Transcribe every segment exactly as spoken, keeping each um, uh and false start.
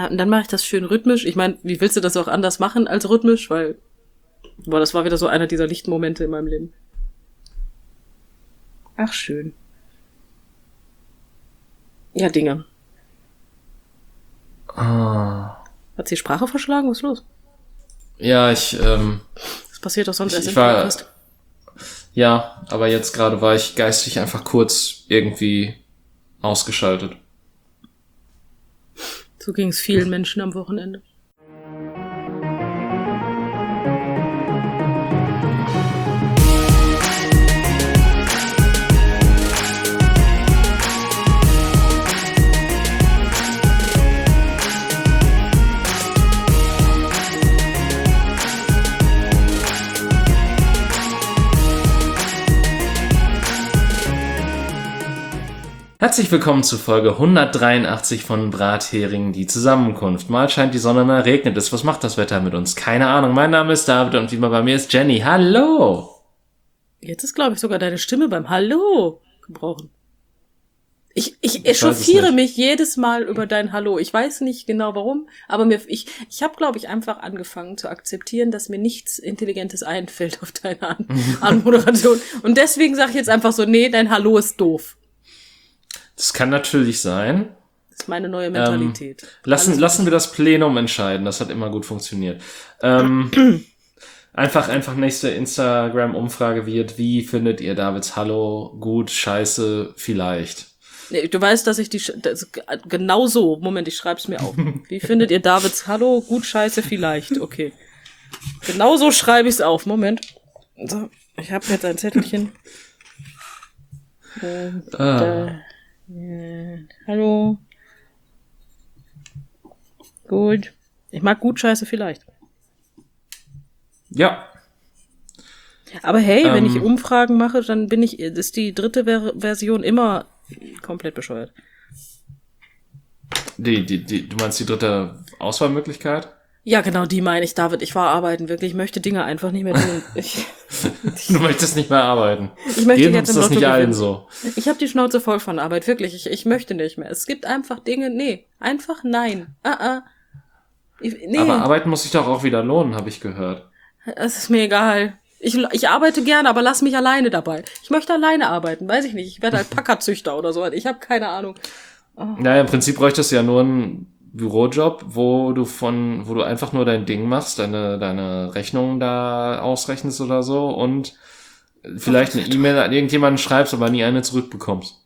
Ja, und dann mache ich das schön rhythmisch. Ich meine, wie willst du das auch anders machen als rhythmisch? Weil, boah, das war wieder so einer dieser Lichtmomente in meinem Leben. Ach, schön. Ja, Dinge. Ah. Hat sie die Sprache verschlagen? Was ist los? Ja, ich, ähm... Das passiert doch sonst ich, erst ich im war, Podcast. Ja, aber jetzt gerade war ich geistig einfach kurz irgendwie ausgeschaltet. So ging es vielen Menschen am Wochenende. Herzlich willkommen zu Folge hundertdreiundachtzig von Brathering, die Zusammenkunft. Mal scheint die Sonne, mal regnet es. Was macht das Wetter mit uns? Keine Ahnung. Mein Name ist David und wie immer bei mir ist Jenny. Hallo! Jetzt ist, glaube ich, sogar deine Stimme beim Hallo gebrochen. Ich, ich Ich weiß es echauffiere nicht. mich jedes Mal über dein Hallo. Ich weiß nicht genau warum, aber mir, ich, ich habe, glaube ich, einfach angefangen zu akzeptieren, dass mir nichts Intelligentes einfällt auf deine An Anmoderation. Und deswegen sage ich jetzt einfach so, nee, dein Hallo ist doof. Das kann natürlich sein. Das ist meine neue Mentalität. Ähm, lassen, Alles lassen wir das Plenum entscheiden. Das hat immer gut funktioniert. Ähm, einfach, einfach nächste Instagram-Umfrage wird, wie findet ihr Davids Hallo gut, scheiße, vielleicht? Nee, du weißt, dass ich die, Sch- das, genau so, Moment, ich schreib's mir auf. Wie findet ihr Davids Hallo, gut, scheiße, vielleicht? Okay. Genau so schreibe ich's auf. Moment. So, ich habe jetzt ein Zettelchen. Äh, Ah. da, äh, hallo. Gut. Ich mag gut, scheiße, vielleicht. Ja. Aber hey, wenn Ähm. ich Umfragen mache, dann bin ich, ist die dritte Ver Version immer komplett bescheuert. Die, die, die, du meinst die dritte Auswahlmöglichkeit? Ja, genau, die meine ich, David. Ich war arbeiten, wirklich. Ich möchte Dinge einfach nicht mehr tun. Ich, Du möchtest nicht mehr arbeiten. ich möchte Gehen jetzt uns im das Lotto nicht allen gewinnen. so. Ich habe die Schnauze voll von Arbeit, wirklich. Ich, ich möchte nicht mehr. Es gibt einfach Dinge, nee, einfach nein. Ah, ah. Ich, nee, Aber arbeiten muss sich doch auch wieder lohnen, habe ich gehört. es ist mir egal. Ich, ich arbeite gerne, aber lass mich alleine dabei. Ich möchte alleine arbeiten, weiß ich nicht. Ich werde Alpaka-Züchter oder so. Ich habe keine Ahnung. Naja, im Prinzip bräuchtest du ja nur einen Bürojob, wo du von, wo du einfach nur dein Ding machst, deine, deine Rechnungen da ausrechnest oder so und vielleicht eine E-Mail an irgendjemanden schreibst, aber nie eine zurückbekommst.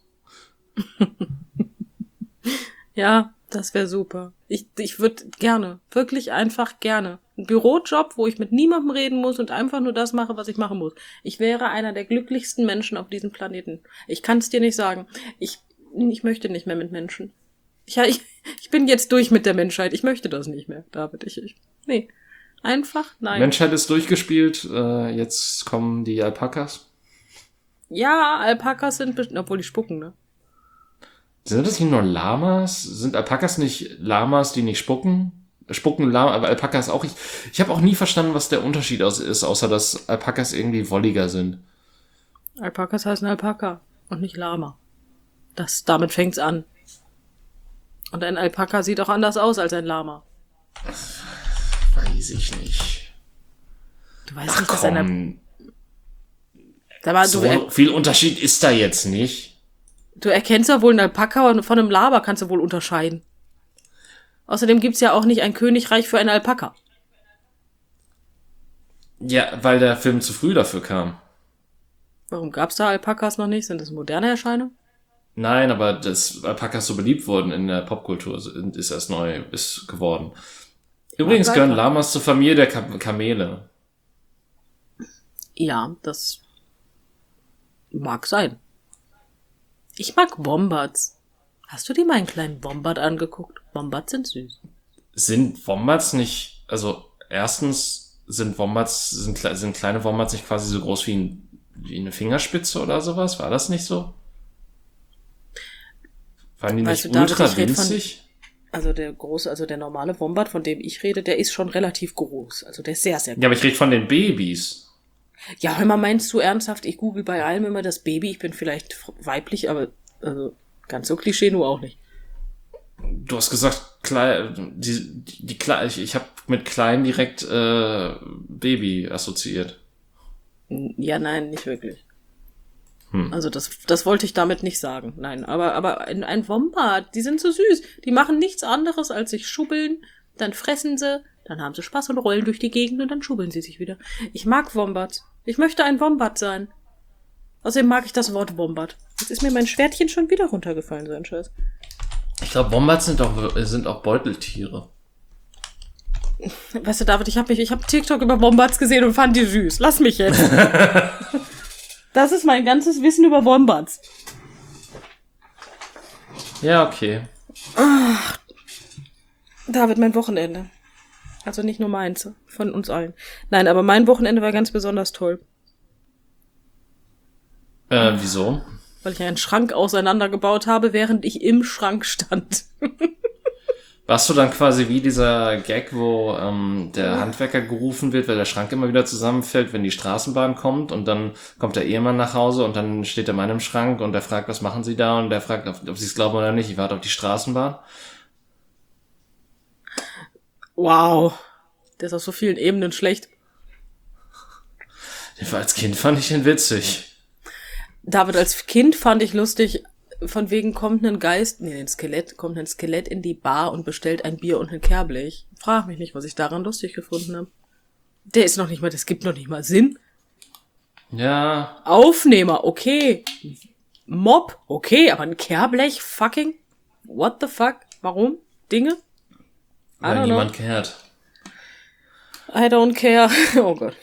Ja, das wäre super. Ich, ich würde gerne, wirklich einfach gerne. Ein Bürojob, wo ich mit niemandem reden muss und einfach nur das mache, was ich machen muss. Ich wäre einer der glücklichsten Menschen auf diesem Planeten. Ich kann es dir nicht sagen. Ich, ich möchte nicht mehr mit Menschen. Ich, ich, ich bin jetzt durch mit der Menschheit. Ich möchte das nicht mehr, David. Ich, ich, nee. Einfach nein. Menschheit ist durchgespielt, äh, jetzt kommen die Alpakas. Ja, Alpakas sind, best- obwohl die spucken, ne? Sind das nicht nur Lamas? Sind Alpakas nicht Lamas, die nicht spucken? Spucken Lama, aber Alpakas auch. Ich, ich habe auch nie verstanden, was der Unterschied aus ist, außer dass Alpakas irgendwie wolliger sind. Alpakas heißen Alpaka und nicht Lama. Das, damit fängt's an. Und ein Alpaka sieht auch anders aus als ein Lama. Weiß ich nicht. Du weißt Ach nicht, dass ein Al- komm, Da war, so du, er, viel Unterschied ist da jetzt nicht. du erkennst ja wohl einen Alpaka und von einem Lama kannst du wohl unterscheiden. Außerdem gibt's ja auch nicht ein Königreich für einen Alpaka. Ja, weil der Film zu früh dafür kam. Warum gab's da Alpakas noch nicht? Sind das moderne Erscheinungen? Nein, aber dass Alpakas so beliebt wurden in der Popkultur, ist erst neu ist geworden. Übrigens Ja, gehören weiter. Lamas zur Familie der Kam- Kamele. Ja, das mag sein. Ich mag Wombats. Hast du dir mal einen kleinen Wombat angeguckt? Wombats sind süß. Sind Wombats nicht, also erstens sind Wombats, sind, kle- sind kleine Wombats nicht quasi so groß wie, ein, wie eine Fingerspitze oder sowas? War das nicht so? Waren die Weißt nicht du, David, ultra ich red von- winzig? Also der große, also der normale Wombat, von dem ich rede, der ist schon relativ groß. Also der ist sehr, sehr groß. Ja, aber ich rede von den Babys. Ja, hör mal, meinst du ernsthaft, ich google bei allem immer das Baby, ich bin vielleicht weiblich, aber also ganz so Klischee nur auch nicht. Du hast gesagt, klein, die, die, die klein, ich, ich habe mit klein direkt äh, Baby assoziiert. Ja, nein, nicht wirklich. Hm. Also das, das wollte ich damit nicht sagen. Nein, aber, aber ein, ein Wombat, die sind so süß. Die machen nichts anderes, als sich schubbeln, dann fressen sie, dann haben sie Spaß und rollen durch die Gegend und dann schubbeln sie sich wieder. Ich mag Wombats. Ich möchte ein Wombat sein. Außerdem mag ich das Wort Wombat. Jetzt ist mir mein Schwertchen schon wieder runtergefallen, so ein Scheiß. Ich glaube, Wombats sind auch, sind auch Beuteltiere. Weißt du, David, ich habe mich, ich habe TikTok über Wombats gesehen und fand die süß. Lass mich jetzt. Das ist mein ganzes Wissen über Wombats. Ja, okay. Ach, David, mein Wochenende. Also nicht nur meins, von uns allen. Nein, aber mein Wochenende war ganz besonders toll. Äh, wieso? Weil ich einen Schrank auseinandergebaut habe, während ich im Schrank stand. Warst du dann quasi wie dieser Gag, wo ähm, der Handwerker gerufen wird, weil der Schrank immer wieder zusammenfällt, wenn die Straßenbahn kommt und dann kommt der Ehemann nach Hause und dann steht der Mann im Schrank und der fragt, was machen Sie da? Und der fragt, ob, ob Sie es glauben oder nicht, ich warte auf die Straßenbahn. Wow. Der ist auf so vielen Ebenen schlecht. Als Kind fand ich den witzig. David, als Kind fand ich lustig, von wegen kommt ein Geist, nee, ein Skelett, kommt ein Skelett in die Bar und bestellt ein Bier und ein Kerblech. Frag mich nicht, was ich daran lustig gefunden habe. Der ist noch nicht mal, das gibt noch nicht mal Sinn. Ja. Aufnehmer, okay. Mob, okay, aber ein Kehrblech, fucking, what the fuck? Warum? Dinge? Weil niemand cared. I don't care. Oh Gott.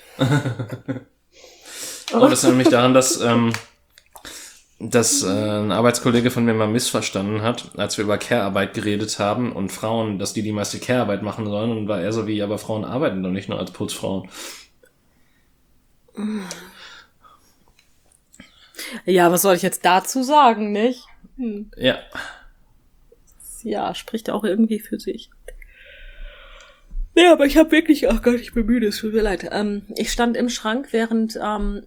Oh, das erinnert mich daran, dass, ähm, dass äh, ein Arbeitskollege von mir mal missverstanden hat, als wir über Care-Arbeit geredet haben und Frauen, dass die die meiste Care-Arbeit machen sollen, und war er so wie, aber Frauen arbeiten doch nicht nur als Putzfrauen. Ja, was soll ich jetzt dazu sagen, nicht? Hm. Ja. Ja, spricht auch irgendwie für sich. Ja, aber ich habe wirklich, ach Gott, ich bin müde, es tut mir leid. Ähm, ich stand im Schrank, während ähm,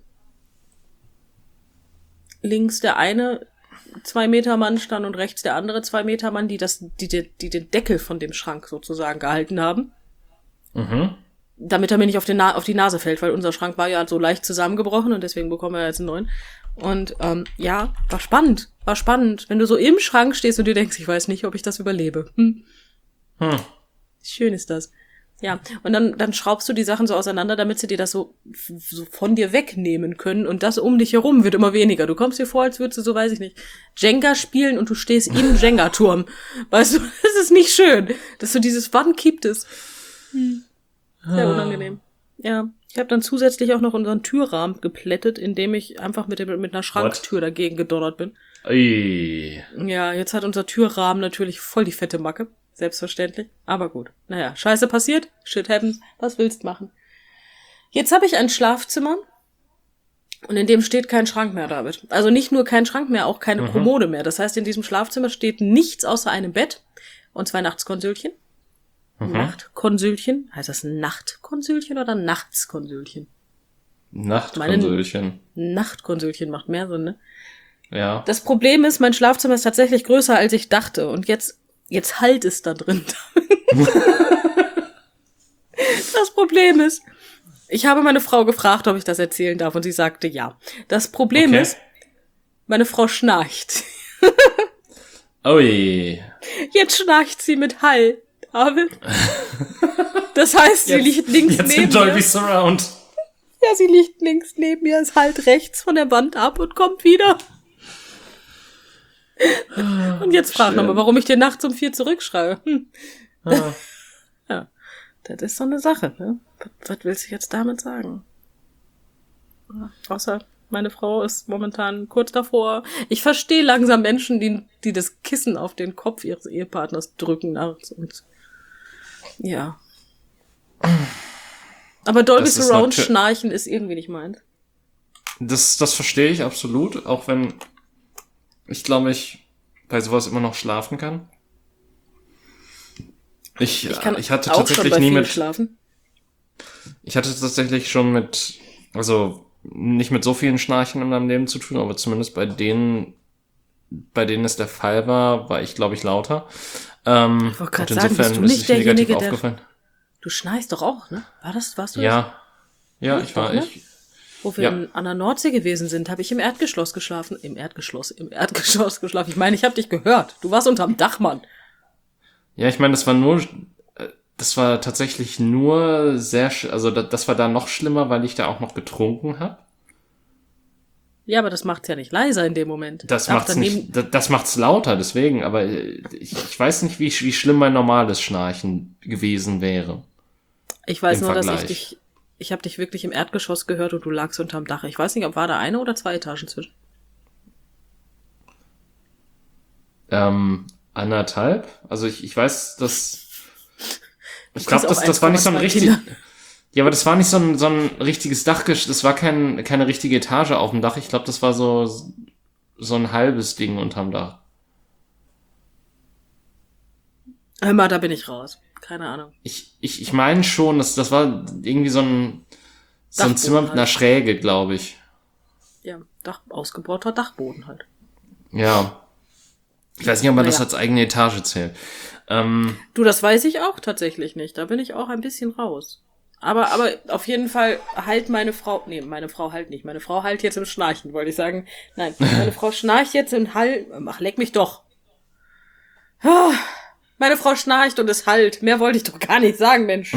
links der eine zwei Meter Mann stand und rechts der andere zwei Meter Mann, die das, die, die, die den Deckel von dem Schrank sozusagen gehalten haben. Mhm. Damit er mir nicht auf, den Na- auf die Nase fällt, weil unser Schrank war ja so leicht zusammengebrochen und deswegen bekommen wir jetzt einen neuen. Und ähm, ja, war spannend, war spannend. Wenn du so im Schrank stehst und dir denkst, ich weiß nicht, ob ich das überlebe. Hm. Hm. Schön ist das. Ja, und dann, dann schraubst du die Sachen so auseinander, damit sie dir das so, so von dir wegnehmen können. Und das um dich herum wird immer weniger. Du kommst dir vor, als würdest du, so weiß ich nicht, Jenga spielen und du stehst im Jenga-Turm. Weißt du, das ist nicht schön. Dass du dieses, wann kippt es? Hm. Sehr unangenehm. Ja, ich habe dann zusätzlich auch noch unseren Türrahmen geplättet, indem ich einfach mit, dem, mit einer Schranktür What? dagegen gedonnert bin. Ui. Ja, jetzt hat unser Türrahmen natürlich voll die fette Macke. Selbstverständlich. Aber gut. Naja, Scheiße passiert. Shit happens. Was willst machen? Jetzt habe ich ein Schlafzimmer und in dem steht kein Schrank mehr, David. Also nicht nur kein Schrank mehr, auch keine mhm. Kommode mehr. Das heißt, in diesem Schlafzimmer steht nichts außer einem Bett und zwei Nachtskonsülchen. Mhm. Nachtkonsülchen. Heißt das Nachtkonsülchen oder Nachtskonsülchen? Nachtkonsülchen. Nachtkonsülchen macht mehr Sinn, ne? Ja. Das Problem ist, mein Schlafzimmer ist tatsächlich größer, als ich dachte. Und jetzt Jetzt halt es da drin. Das Problem ist, ich habe meine Frau gefragt, ob ich das erzählen darf, und sie sagte ja. Das Problem okay. ist, meine Frau schnarcht. Ui. Jetzt schnarcht sie mit Hall, David. Das heißt, sie jetzt, liegt links jetzt neben im Dolby mir. Surround. Ja, sie liegt links neben mir, es halt rechts von der Wand ab und kommt wieder. Und jetzt frag nochmal, warum ich dir nachts um vier zurückschreibe. Hm. Ah. Ja, das ist so eine Sache, ne? Was, was willst du jetzt damit sagen? Außer meine Frau ist momentan kurz davor. Ich verstehe langsam Menschen, die, die das Kissen auf den Kopf ihres Ehepartners drücken nachts und ja. Aber Dolby Surround schnarchen ist irgendwie nicht meins. Das, das verstehe ich absolut, auch wenn ich glaube, ich bei sowas immer noch schlafen kann. Ich, ich, kann ich hatte auch tatsächlich schon bei nie mit schlafen. Ich hatte tatsächlich schon mit, also nicht mit so vielen Schnarchen in meinem Leben zu tun, aber zumindest bei denen bei denen es der Fall war, war ich, glaube ich, lauter. Ähm, Ich wollte gerade und sagen, insofern bist du ist nicht es negativ derjenige, der... aufgefallen. Du schnarchst doch auch, ne? War das, warst du das? Ja, ja, Ich ich war, doch, ne? ich, Wo wir Ja. in, an der Nordsee gewesen sind, habe ich im Erdgeschoss geschlafen. Im Erdgeschoss, im Erdgeschoss geschlafen. Ich meine, ich habe dich gehört. Du warst unterm Dach, Mann. ja, ich meine, das war nur, äh, das war tatsächlich nur sehr, sch- also da, das war da noch schlimmer, weil ich da auch noch getrunken habe. Ja, aber das macht's ja nicht leiser in dem Moment. Das Dach macht's daneben- nicht, das, das macht's lauter, deswegen, aber äh, ich, ich weiß nicht, wie, wie schlimm mein normales Schnarchen gewesen wäre. Ich weiß im nur, dass ich Vergleich. dich, ich habe dich wirklich im Erdgeschoss gehört und du lagst unterm Dach. Ich weiß nicht, ob war da eine oder zwei Etagen zwischen. Ähm, anderthalb? Also ich, ich weiß, dass, ich Du glaube, kriegst das, auch das war nicht so ein eins Komma zwei richtig, Kinder. ja, aber das war nicht so ein, so ein richtiges Dachgesch, das war kein, keine richtige Etage auf dem Dach. Ich glaube, das war so, so ein halbes Ding unterm Dach. Hör mal, da bin ich raus. Keine Ahnung. Ich, ich, ich meine schon, dass das war irgendwie so ein, so ein Dachboden Zimmer mit halt. einer Schräge, glaube ich. Ja, Dach, ausgebohrter Dachboden halt. Ja. Ich weiß nicht, ob man das Naja. als eigene Etage zählt. Ähm, Du, das weiß ich auch tatsächlich nicht. Da bin ich auch ein bisschen raus. Aber, aber auf jeden Fall halt meine Frau, nee, meine Frau halt nicht. Meine Frau halt jetzt im Schnarchen, wollte ich sagen. Nein, meine Frau schnarcht jetzt im Hall, ach, leck mich doch. Ah, meine Frau schnarcht und es halt. Mehr wollte ich doch gar nicht sagen, Mensch.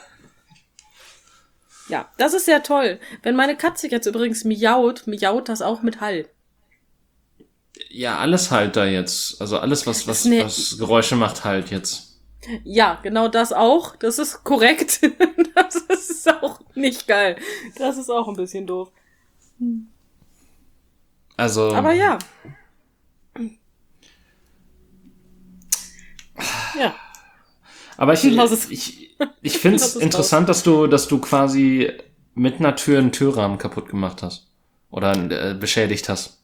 Ja, das ist sehr toll. Wenn meine Katze jetzt übrigens miaut, miaut das auch mit Hall. ja, alles halt da jetzt. Also alles, was, was, Nee. was Geräusche macht, halt jetzt. Ja, genau das auch. Das ist korrekt. Das ist auch nicht geil. Das ist auch ein bisschen doof. Also. Aber ja. Ja. Aber ich, Lass es- ich, ich finde Lass es es interessant, dass du, dass du quasi mit einer Tür einen Türrahmen kaputt gemacht hast. Oder äh, beschädigt hast.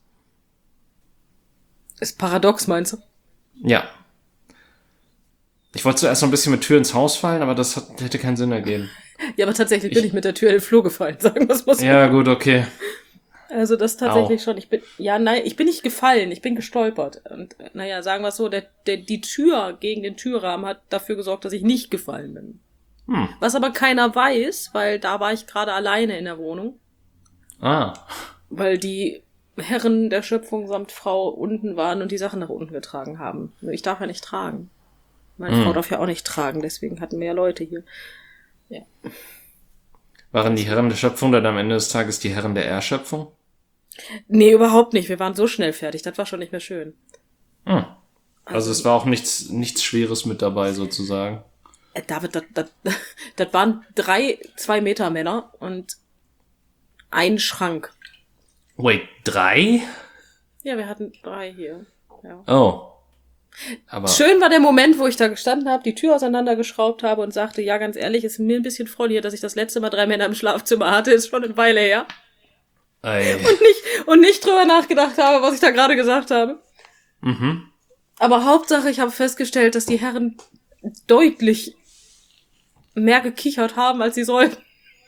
Ist paradox, meinst du? Ja. Ich wollte zuerst noch ein bisschen mit Tür ins Haus fallen, aber das hat, hätte keinen Sinn ergeben. Ja, aber tatsächlich bin ich mit der Tür in den Flur gefallen, sagen wir es mal so. Ja, gut, okay. Also das tatsächlich Au. schon. Ich bin, ja, nein, ich bin nicht gefallen, ich bin gestolpert. Und äh, naja, sagen wir es so, der, der, die Tür gegen den Türrahmen hat dafür gesorgt, dass ich nicht gefallen bin. Hm. Was aber keiner weiß, weil da war ich gerade alleine in der Wohnung. Ah. Weil die Herren der Schöpfung samt Frau unten waren und die Sachen nach unten getragen haben. Nur ich darf ja nicht tragen. Meine Hm. Frau darf ja auch nicht tragen, deswegen hatten wir ja Leute hier. Ja. Waren die Herren der Schöpfung dann am Ende des Tages die Herren der Erschöpfung? Nee, überhaupt nicht. Wir waren so schnell fertig. Das war schon nicht mehr schön. Hm. Also es war auch nichts, nichts Schweres mit dabei, sozusagen. Äh, David, das, das, das waren drei zwei Meter Männer und ein Schrank. Wait, drei? Ja, wir hatten drei hier. Ja. Oh. Aber Schön war der Moment, wo ich da gestanden habe, die Tür auseinandergeschraubt habe und sagte, ja, ganz ehrlich, ist mir ein bisschen voll hier, dass ich das letzte Mal drei Männer im Schlafzimmer hatte, ist schon eine Weile her. Ey. Und nicht, und nicht drüber nachgedacht habe, was ich da gerade gesagt habe. Mhm. Aber Hauptsache, ich habe festgestellt, dass die Herren deutlich mehr gekichert haben, als sie sollten.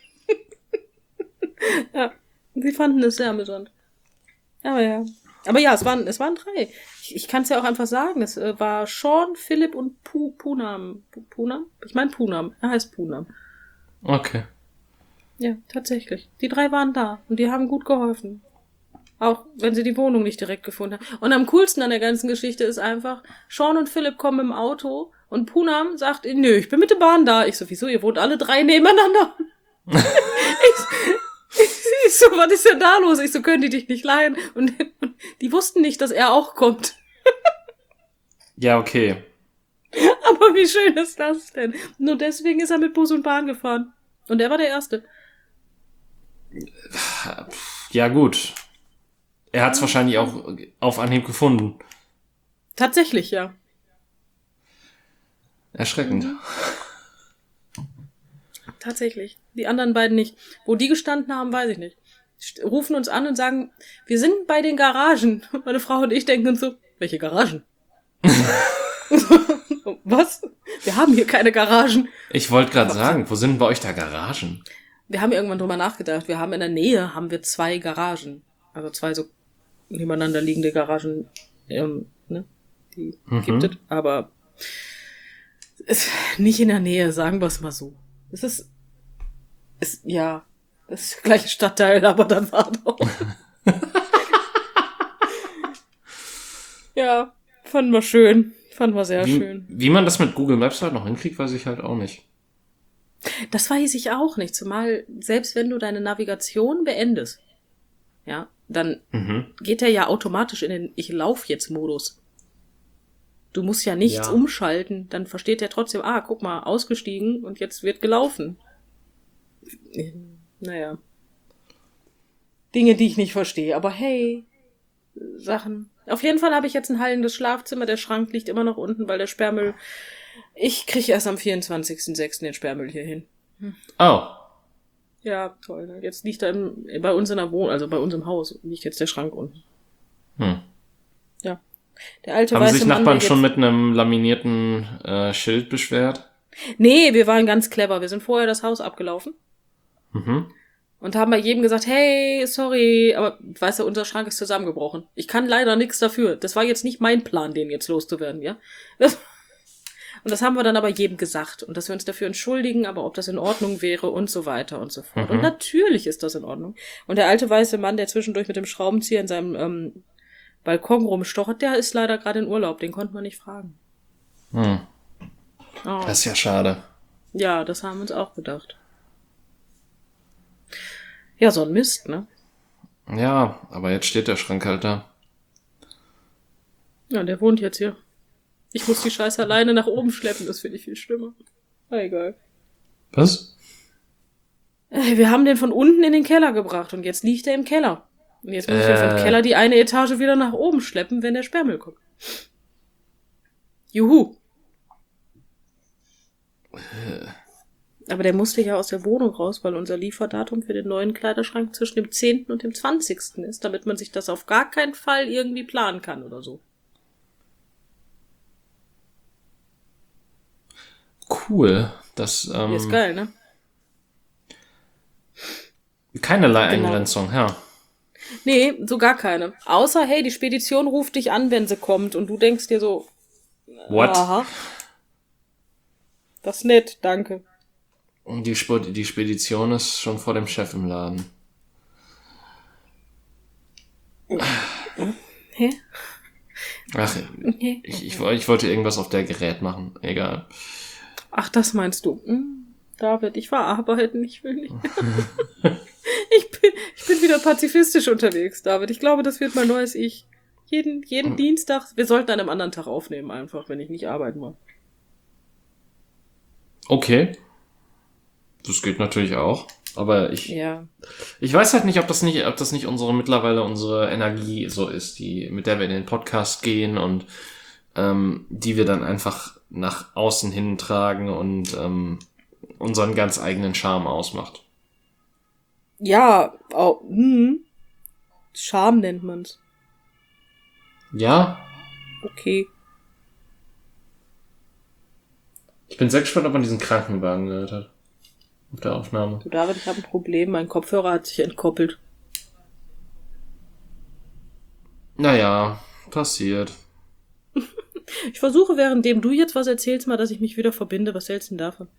Ja, sie fanden es sehr amüsant. Aber ja. Aber ja, es waren, es waren drei. Ich, ich kann es ja auch einfach sagen. Es äh, war Sean, Philipp und Pu, Punam. Pu, Punam? Ich meine Punam. Er heißt Punam. Okay. Ja, tatsächlich. Die drei waren da und die haben gut geholfen. Auch wenn sie die Wohnung nicht direkt gefunden haben. Und am coolsten an der ganzen Geschichte ist einfach, Sean und Philipp kommen im Auto und Punam sagt, nö, ich bin mit der Bahn da. Ich so, wieso, ihr wohnt alle drei nebeneinander? ich, ich so, was ist denn da los? Ich so, können die dich nicht leihen? Und, und die wussten nicht, dass er auch kommt. Ja, okay. Aber wie schön ist das denn? Nur deswegen ist er mit Bus und Bahn gefahren. Und er war der Erste. Ja, gut. Er hat es wahrscheinlich auch auf Anhieb gefunden. Tatsächlich, ja. Erschreckend. Tatsächlich. Die anderen beiden nicht. Wo die gestanden haben, weiß ich nicht. St- Rufen uns an und sagen, wir sind bei den Garagen. Und meine Frau und ich denken uns so, welche Garagen? Was? Wir haben hier keine Garagen. Ich wollte gerade sagen, wo sind bei euch da Garagen? Wir haben irgendwann drüber nachgedacht. Wir haben in der Nähe haben wir zwei Garagen. Also zwei so nebeneinander liegende Garagen. ähm, ne, die Mhm. gibt es, aber ist nicht in der Nähe, sagen wir es mal so. Es ist, ist, ja, das ist der gleiche Stadtteil, aber dann war doch. Ja, fanden wir schön. Fanden wir sehr Wie, schön. wie man das mit Google Maps halt noch hinkriegt, weiß ich halt auch nicht. Das weiß ich auch nicht, zumal selbst wenn du deine Navigation beendest, ja, dann Mhm. geht er ja automatisch in den Ich lauf jetzt Modus. Du musst ja nichts Ja. umschalten, dann versteht er trotzdem, ah, guck mal, ausgestiegen und jetzt wird gelaufen. Naja. Dinge, die ich nicht verstehe, aber hey, Sachen. Auf jeden Fall habe ich jetzt ein hallendes Schlafzimmer, der Schrank liegt immer noch unten, weil der Sperrmüll, ich kriege erst am vierundzwanzigsten sechsten den Sperrmüll hier hin. Oh. Ja, toll. Ne? Jetzt liegt da im, bei uns in der Wohnung, also bei uns im Haus, liegt jetzt der Schrank unten. Hm. Ja. Der alte Haben weiße sich Mann, Nachbarn der schon jetzt... mit einem laminierten äh, Schild beschwert? Nee, wir waren ganz clever. Wir sind vorher das Haus abgelaufen Mhm. und haben bei jedem gesagt, hey, sorry, aber weißt du, unser Schrank ist zusammengebrochen. Ich kann leider nichts dafür. Das war jetzt nicht mein Plan, den jetzt loszuwerden, ja? Das, und das haben wir dann aber jedem gesagt. Und dass wir uns dafür entschuldigen, aber ob das in Ordnung wäre und so weiter und so fort. Mhm. Und natürlich ist das in Ordnung. Und der alte weiße Mann, der zwischendurch mit dem Schraubenzieher in seinem ähm, Balkon rumstochert, der ist leider gerade in Urlaub. Den konnte man nicht fragen. Hm. Oh. Das ist ja schade. Ja, das haben wir uns auch gedacht. Ja, so ein Mist, ne? Ja, aber jetzt steht der Schrank halt da. Ja, der wohnt jetzt hier. Ich muss die Scheiße alleine nach oben schleppen, das finde ich viel schlimmer. Na, egal. Was? Äh, Wir haben den von unten in den Keller gebracht und jetzt liegt er im Keller. Und jetzt muss ich den vom Äh. Keller die eine Etage wieder nach oben schleppen, wenn der Sperrmüll kommt. Juhu. Aber der musste ja aus der Wohnung raus, weil unser Lieferdatum für den neuen Kleiderschrank zwischen dem zehnten und dem zwanzigsten ist, damit man sich das auf gar keinen Fall irgendwie planen kann oder so. Cool. Das, ähm, Ist geil, ne? keinerlei Genau. Eingrenzung, ja. Nee, so gar keine. Außer, hey, die Spedition ruft dich an, wenn sie kommt und du denkst dir so, What? aha. Das ist nett, danke. Und die, Sp- die Spedition ist schon vor dem Chef im Laden. Hä? Ach, Okay. ich, ich, woll- ich wollte irgendwas auf der Gerät machen. Egal. Ach, das meinst du. Hm, David, ich war arbeiten, ich will nicht. ich, bin, ich bin wieder pazifistisch unterwegs, David. Ich glaube, das wird mein neues Ich. Jeden, jeden Dienstag, wir sollten an einem anderen Tag aufnehmen, einfach, wenn ich nicht arbeiten muss. Okay. Das geht natürlich auch. Aber ich, Ja. ich weiß halt nicht, ob das nicht, ob das nicht unsere, mittlerweile unsere Energie so ist, die, mit der wir in den Podcast gehen und ähm, die wir dann einfach nach außen hin tragen und ähm, unseren ganz eigenen Charme ausmacht. Ja, oh, hm. Scham nennt man's. Ja, Okay. ich bin sehr gespannt, ob man diesen Krankenwagen gehört hat. Auf der Aufnahme. Du, David, ich habe ein Problem. Mein Kopfhörer hat sich entkoppelt. Naja, passiert. Ich versuche, währenddem du jetzt was erzählst, mal, dass ich mich wieder verbinde. Was hältst du denn davon?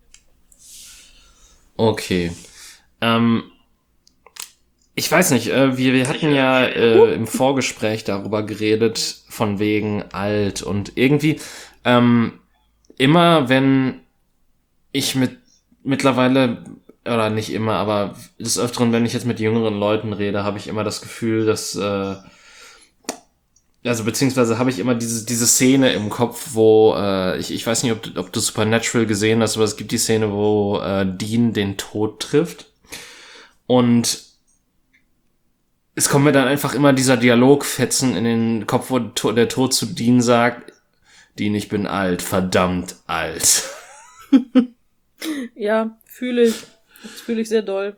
Okay. Ähm, ich weiß nicht, äh, wir, wir hatten ja äh, im Vorgespräch darüber geredet, von wegen alt und irgendwie, ähm, immer wenn ich mit mittlerweile, oder nicht immer, aber des Öfteren, wenn ich jetzt mit jüngeren Leuten rede, habe ich immer das Gefühl, dass, äh, also beziehungsweise habe ich immer diese diese Szene im Kopf, wo, äh, ich, ich weiß nicht, ob, du- ob du Supernatural gesehen hast, aber es gibt die Szene, wo äh, Dean den Tod trifft. Und es kommt mir dann einfach immer dieser Dialogfetzen in den Kopf, wo to- der Tod zu Dean sagt, Dean, ich bin alt, verdammt alt. Ja, fühle ich. Das fühle ich sehr doll.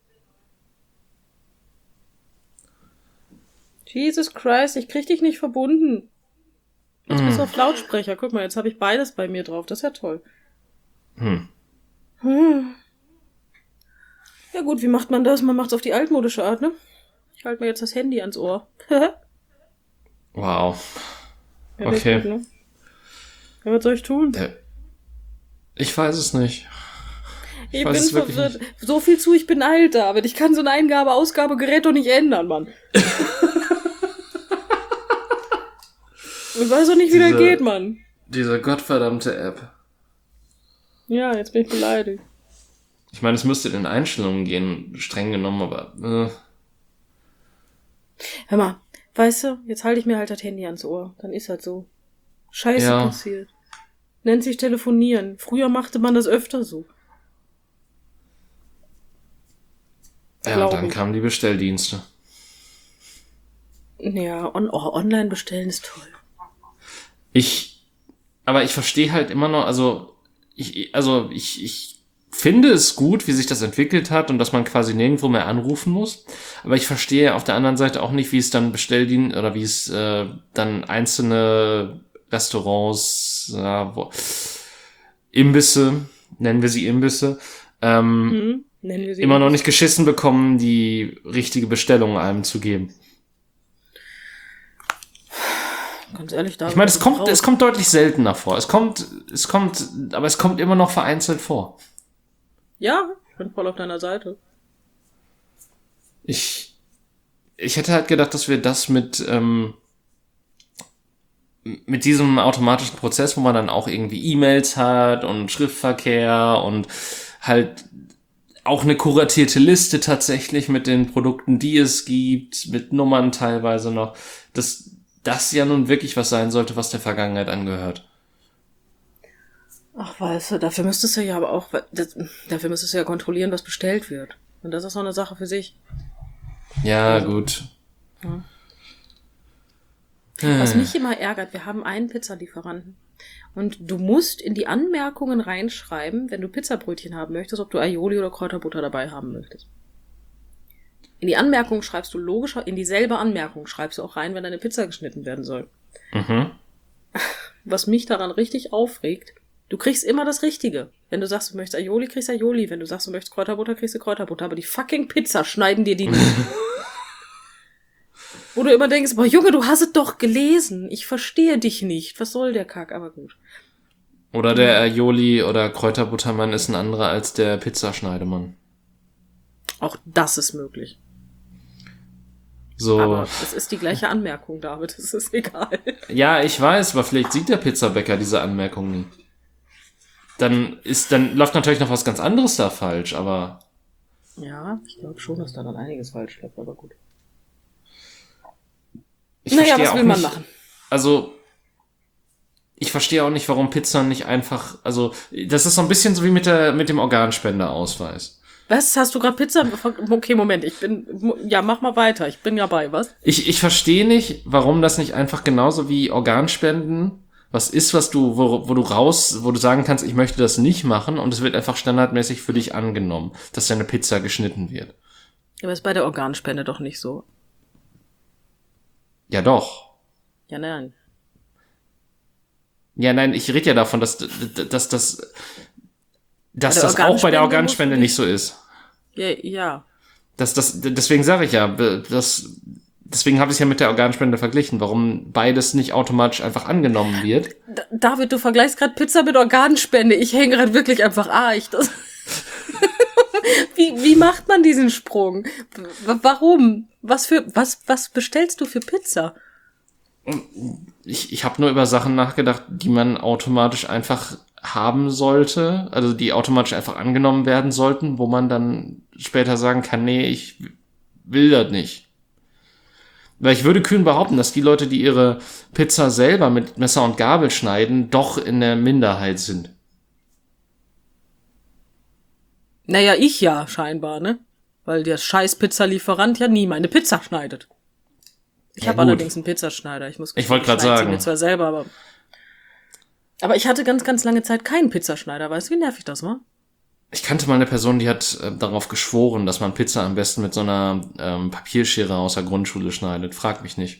Jesus Christ, ich krieg dich nicht verbunden. Jetzt bist du auf Lautsprecher. Guck mal, jetzt habe ich beides bei mir drauf. Das ist ja toll. Hm. Hm. Ja gut, wie macht man das? Man macht's auf die altmodische Art, ne? Ich halte mir jetzt das Handy ans Ohr. Wow. Ja, okay. Gut, ne? Ja, was soll ich tun? Ich weiß es nicht. Ich, ich bin verwirrt. Nicht. So viel zu, ich bin alt, aber ich kann so ein Eingabe-Ausgabegerät doch nicht ändern, Mann. Ich weiß doch nicht, wie diese, das geht, Mann. Diese gottverdammte App. Ja, jetzt bin ich beleidigt. Ich meine, es müsste in den Einstellungen gehen, streng genommen, aber... Äh. Hör mal, weißt du, jetzt halte ich mir halt das Handy ans Ohr. Dann ist halt so. Scheiße ja. passiert. Nennt sich telefonieren. Früher machte man das öfter so. Ja, und dann ich. kamen die Bestelldienste. Ja, on- oh, online bestellen ist toll. Ich, aber ich verstehe halt immer noch, also ich, also ich, ich finde es gut, wie sich das entwickelt hat und dass man quasi nirgendwo mehr anrufen muss. Aber ich verstehe auf der anderen Seite auch nicht, wie es dann Bestelldienste oder wie es äh, dann einzelne Restaurants, ja, wo, Imbisse, nennen wir sie Imbisse, ähm, mhm, nennen wir sie immer Imbisse. noch nicht geschissen bekommen, die richtige Bestellung einem zu geben. Ganz ehrlich, da. Ich meine, es kommt, raus. es kommt deutlich seltener vor. Es kommt, es kommt, aber es kommt immer noch vereinzelt vor. Ja, ich bin voll auf deiner Seite. Ich, ich hätte halt gedacht, dass wir das mit, ähm, mit diesem automatischen Prozess, wo man dann auch irgendwie E-Mails hat und Schriftverkehr und halt auch eine kuratierte Liste tatsächlich mit den Produkten, die es gibt, mit Nummern teilweise noch, dass das ja nun wirklich was sein sollte, was der Vergangenheit angehört. Ach, weißt du, dafür müsstest du ja aber auch, das, dafür müsstest du ja kontrollieren, was bestellt wird. Und das ist noch eine Sache für sich. Ja, also, gut. Ja. Was mich immer ärgert, wir haben einen Pizzalieferanten. Und du musst in die Anmerkungen reinschreiben, wenn du Pizzabrötchen haben möchtest, ob du Aioli oder Kräuterbutter dabei haben möchtest. In die Anmerkung schreibst du logisch, in dieselbe Anmerkung schreibst du auch rein, wenn deine Pizza geschnitten werden soll. Mhm. Was mich daran richtig aufregt, du kriegst immer das Richtige. Wenn du sagst, du möchtest Aioli, kriegst du Aioli. Wenn du sagst, du möchtest Kräuterbutter, kriegst du Kräuterbutter. Aber die fucking Pizza schneiden dir die nicht. Wo du immer denkst, boah, Junge, du hast es doch gelesen. Ich verstehe dich nicht. Was soll der Kack? Aber gut. Oder der Aioli oder Kräuterbuttermann ist ein anderer als der Pizzaschneidemann. Auch das ist möglich. So. Aber es ist die gleiche Anmerkung, David. Es ist egal. Ja, ich weiß, aber vielleicht sieht der Pizzabäcker diese Anmerkung nie. Dann ist, dann läuft natürlich noch was ganz anderes da falsch, aber... Ja, ich glaube schon, dass da dann einiges falsch läuft, aber gut. Ich naja, was will man nicht, machen? Also, ich verstehe auch nicht, warum Pizza nicht einfach, also, das ist so ein bisschen so wie mit der, mit dem Organspenderausweis. Was? Hast du gerade Pizza? Okay, Moment, ich bin, ja, mach mal weiter, ich bin ja bei, was? Ich, ich verstehe nicht, warum das nicht einfach genauso wie Organspenden was ist, was du, wo, wo du raus, wo du sagen kannst, ich möchte das nicht machen und es wird einfach standardmäßig für dich angenommen, dass deine Pizza geschnitten wird. Aber ist bei der Organspende doch nicht so. Ja, doch. Ja, nein. Ja, nein, ich rede ja davon, dass, dass, dass, dass, dass das auch bei der Organspende nicht so ist. Ja, ja. Das, das, deswegen sage ich ja, das, deswegen habe ich es ja mit der Organspende verglichen, warum beides nicht automatisch einfach angenommen wird. D- David, du vergleichst gerade Pizza mit Organspende. Ich hänge gerade wirklich einfach arg. Das wie, wie macht man diesen Sprung? W- warum? Was für, was, was bestellst du für Pizza? Ich, ich habe nur über Sachen nachgedacht, die man automatisch einfach haben sollte, also die automatisch einfach angenommen werden sollten, wo man dann später sagen kann, nee, ich will das nicht. Weil ich würde kühn behaupten, dass die Leute, die ihre Pizza selber mit Messer und Gabel schneiden, doch in der Minderheit sind. Naja, ich ja, scheinbar, ne? Weil der scheiß Pizzalieferant ja nie meine Pizza schneidet. Ich ja, habe allerdings einen Pizzaschneider. Ich muss ich wollte gerade sagen. Mir zwar selber, aber aber ich hatte ganz, ganz lange Zeit keinen Pizzaschneider. Weißt du, wie nervig das war? Ich kannte mal eine Person, die hat äh, darauf geschworen, dass man Pizza am besten mit so einer ähm, Papierschere aus der Grundschule schneidet. Frag mich nicht.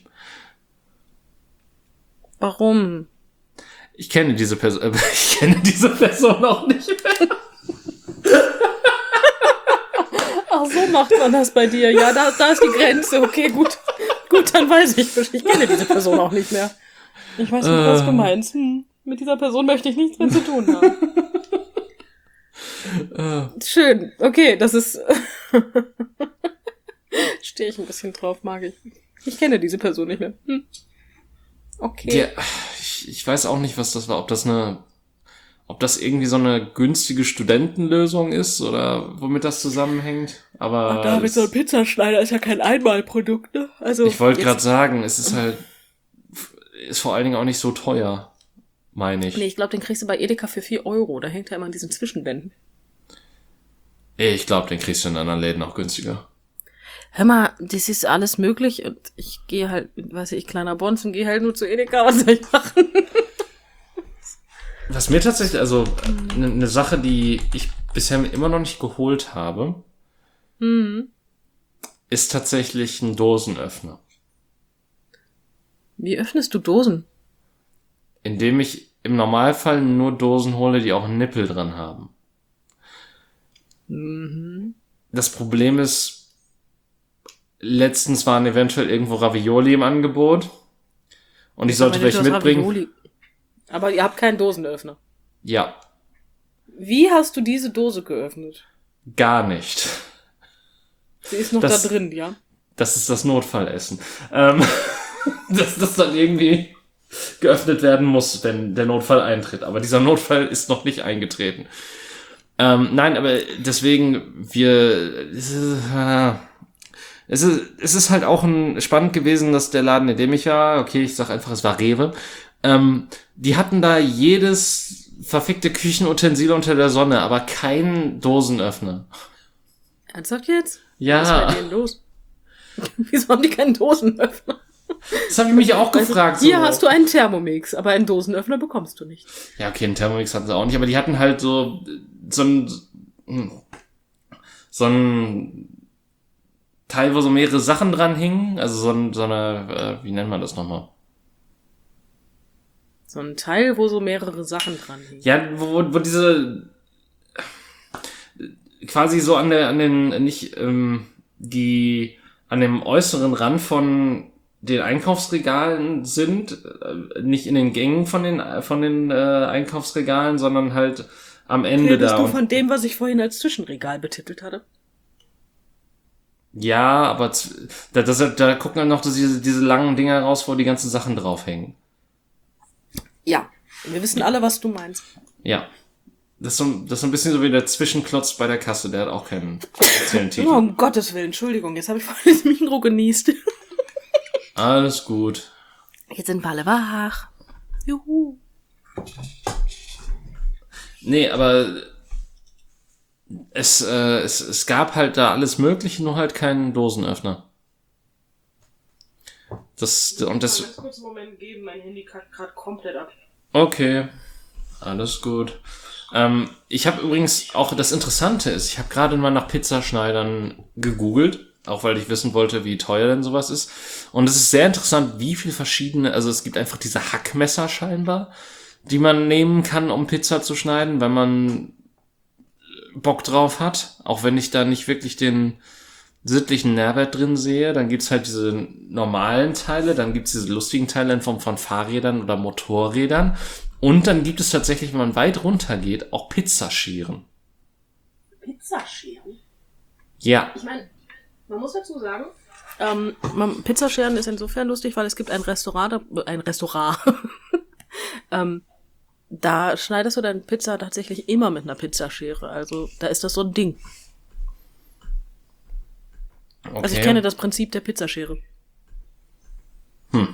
Warum? Ich kenne diese Person, äh, ich kenne diese Person auch nicht mehr. Ach, so macht man das bei dir. Ja, da, da ist die Grenze. Okay, gut. Gut, dann weiß ich. Ich kenne diese Person auch nicht mehr. Ich weiß nicht, was du meinst. Hm, mit dieser Person möchte ich nichts mehr zu tun haben. äh. Schön. Okay, das ist... Stehe ich ein bisschen drauf, mag ich. Ich kenne diese Person nicht mehr. Hm. Okay. Der, ich, ich weiß auch nicht, was das war. Ob das eine... Ob das irgendwie so eine günstige Studentenlösung ist oder womit das zusammenhängt. Aber Ach, David, so ein Pizzaschneider ist ja kein Einmalprodukt, ne? Also ich wollte gerade sagen, es ist halt, ist vor allen Dingen auch nicht so teuer, meine ich. Nee, ich glaube, den kriegst du bei Edeka für vier Euro. Da hängt er immer an diesen Zwischenwänden. Ich glaube, den kriegst du in anderen Läden auch günstiger. Hör mal, das ist alles möglich und ich gehe halt, weiß ich, kleiner Bonzen, gehe halt nur zu Edeka, was soll ich machen? Was mir tatsächlich, also eine ne Sache, die ich bisher immer noch nicht geholt habe, mhm. ist tatsächlich ein Dosenöffner. Wie öffnest du Dosen? Indem ich im Normalfall nur Dosen hole, die auch einen Nippel dran haben. Mhm. Das Problem ist, letztens waren eventuell irgendwo Ravioli im Angebot und ich, ich sollte welche mitbringen. Ravioli. Aber ihr habt keinen Dosenöffner. Ja. Wie hast du diese Dose geöffnet? Gar nicht. Sie ist noch das, da drin, ja? Das ist das Notfallessen. Ähm, dass das dann irgendwie geöffnet werden muss, wenn der Notfall eintritt. Aber dieser Notfall ist noch nicht eingetreten. Ähm, nein, aber deswegen, wir... Es ist, äh, es ist, es ist halt auch ein, spannend gewesen, dass der Laden, in dem ich war, okay, ich sag einfach, es war Rewe, Ähm, die hatten da jedes verfickte Küchenutensil unter der Sonne, aber keinen Dosenöffner. Ernsthaft jetzt? Ja. Was ist bei denen los? Wieso haben die keinen Dosenöffner? Das habe ich mich auch gefragt. Hier so. Hast du einen Thermomix, aber einen Dosenöffner bekommst du nicht. Ja, okay, einen Thermomix hatten sie auch nicht, aber die hatten halt so so ein so ein Teil, wo so mehrere Sachen dran hingen, also so, ein, so eine, äh, wie nennt man das nochmal? So ein Teil, wo so mehrere Sachen dran hängen. Ja, wo, wo diese quasi so an der, an den, nicht, ähm, die an dem äußeren Rand von den Einkaufsregalen sind, äh, nicht in den Gängen von den, von den äh, Einkaufsregalen, sondern halt am Ende Redest da. Redest du von dem, was ich vorhin als Zwischenregal betitelt hatte? Ja, aber da, das, da gucken dann noch diese, diese langen Dinger raus, wo die ganzen Sachen draufhängen. Ja, wir wissen alle, was du meinst. Ja. Das ist, so, das ist so ein bisschen so wie der Zwischenklotz bei der Kasse, der hat auch keinen offiziellen Titel. Oh, um Gottes Willen, Entschuldigung, jetzt habe ich vorhin das Mikro genießt. Alles gut. Jetzt sind wir alle wach. Juhu. Nee, aber es, äh, es, es gab halt da alles Mögliche, nur halt keinen Dosenöffner. Das, und das. Ich kann kurz einen Moment geben, mein Handy kackt gerade komplett ab. Okay, alles gut. Ähm, ich habe übrigens auch, das Interessante ist, ich habe gerade mal nach Pizzaschneidern gegoogelt, auch weil ich wissen wollte, wie teuer denn sowas ist. Und es ist sehr interessant, wie viel verschiedene, also es gibt einfach diese Hackmesser scheinbar, die man nehmen kann, um Pizza zu schneiden, wenn man Bock drauf hat. Auch wenn ich da nicht wirklich den sittlichen Nährwert drin sehe, dann gibt's halt diese normalen Teile, dann gibt's diese lustigen Teile in Form von Fahrrädern oder Motorrädern und dann gibt es tatsächlich, wenn man weit runter geht, auch Pizzascheren. Pizzascheren? Ja. Ich meine, man muss dazu sagen, ähm, man, Pizzascheren ist insofern lustig, weil es gibt ein Restaurant, ein Restaurant, ähm, da schneidest du deine Pizza tatsächlich immer mit einer Pizzaschere, also da ist das so ein Ding. Okay. Also ich kenne das Prinzip der Pizzaschere. Hm.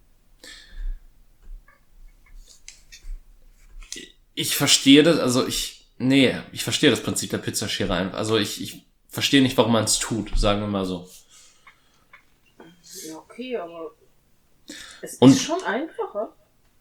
Ich verstehe das, also ich, nee, ich verstehe das Prinzip der Pizzaschere einfach. Also ich, ich verstehe nicht, warum man es tut, sagen wir mal so. Ja, okay, aber es Und ist schon einfacher.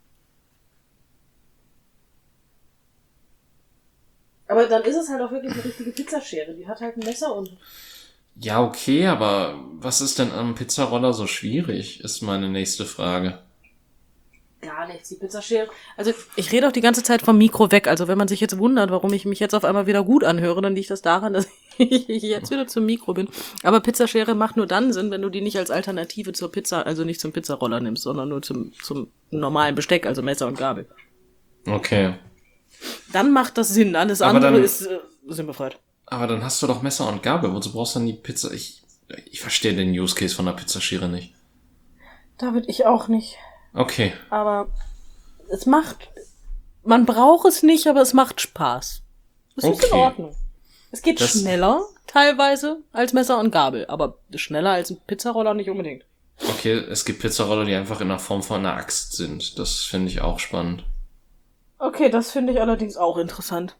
Aber dann ist es halt auch wirklich eine richtige Pizzaschere. Die hat halt ein Messer und... Ja, okay, aber was ist denn am Pizzaroller so schwierig, ist meine nächste Frage. Gar nichts, die Pizzaschere. Also ich rede auch die ganze Zeit vom Mikro weg. Also wenn man sich jetzt wundert, warum ich mich jetzt auf einmal wieder gut anhöre, dann liegt das daran, dass ich jetzt wieder zum Mikro bin. Aber Pizzaschere macht nur dann Sinn, wenn du die nicht als Alternative zur Pizza, also nicht zum Pizzaroller nimmst, sondern nur zum, zum normalen Besteck, also Messer und Gabel. Okay. Dann macht das Sinn. Alles Aber andere dann- ist äh, sinnbefreit. Aber dann hast du doch Messer und Gabel. Wozu brauchst du dann die Pizza? Ich, ich verstehe den Use Case von der Pizzaschere nicht. David, ich auch nicht. Okay. Aber es macht, man braucht es nicht, aber es macht Spaß. Das ist Okay. in Ordnung. Es geht Das- schneller, teilweise, als Messer und Gabel, aber schneller als ein Pizzaroller nicht unbedingt. Okay, es gibt Pizzaroller, die einfach in der Form von einer Axt sind. Das finde ich auch spannend. Okay, das finde ich allerdings auch interessant.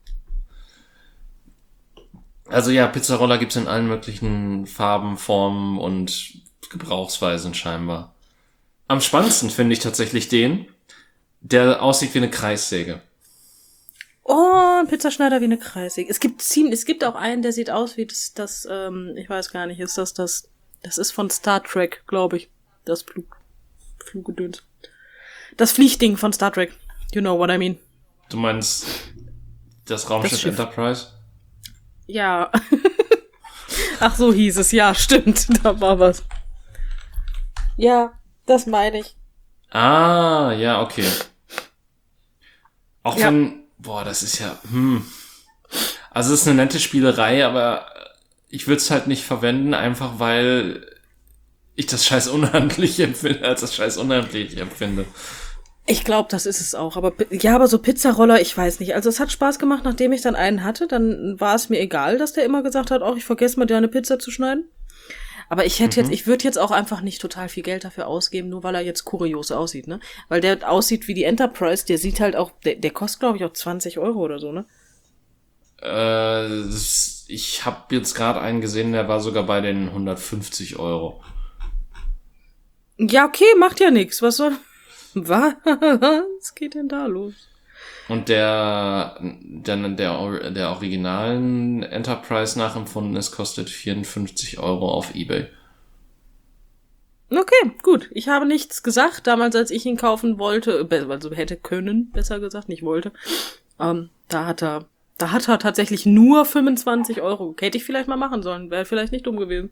Also ja, Pizzaroller gibt's in allen möglichen Farben, Formen und Gebrauchsweisen scheinbar. Am spannendsten finde ich tatsächlich den, der aussieht wie eine Kreissäge. Oh, ein Pizzaschneider wie eine Kreissäge. Es gibt ziemlich, es gibt auch einen, der sieht aus wie das, das, ähm, ich weiß gar nicht, ist das das, das ist von Star Trek, glaube ich. Das Flug, Fluggedöns. Das Fliegding von Star Trek. You know what I mean. Du meinst das Raumschiff Das Schiff. Enterprise? Ja. Ach, so hieß es. Ja, stimmt. Da war was. Ja, das meine ich. Ah, ja, okay. Auch Ja. wenn, boah, das ist ja, hm. Also es ist eine nette Spielerei, aber ich würde es halt nicht verwenden, einfach weil ich das scheiß unhandlich empfinde, als das scheiß unhandlich empfinde. Ich glaube, das ist es auch. Aber Pi- ja, aber so Pizzaroller, ich weiß nicht. Also es hat Spaß gemacht, nachdem ich dann einen hatte. Dann war es mir egal, dass der immer gesagt hat, oh, ich vergesse mal, dir eine Pizza zu schneiden. Aber ich hätte Mhm. jetzt, ich würde jetzt auch einfach nicht total viel Geld dafür ausgeben, nur weil er jetzt kurios aussieht, ne? Weil der aussieht wie die Enterprise, der sieht halt auch, der, der kostet, glaube ich, auch zwanzig Euro oder so, ne? Äh, das- ich habe jetzt gerade einen gesehen, der war sogar bei den hundertfünfzig Euro. Ja, okay, macht ja nichts. Was soll. Was geht denn da los? Und der, der, der, Or- der originalen Enterprise nachempfunden ist, kostet vierundfünfzig Euro auf eBay. Okay, gut. Ich habe nichts gesagt, damals, als ich ihn kaufen wollte, be- also hätte können, besser gesagt, nicht wollte. Ähm, da hat er, da hat er tatsächlich nur fünfundzwanzig Euro. Hätte ich vielleicht mal machen sollen, wäre vielleicht nicht dumm gewesen.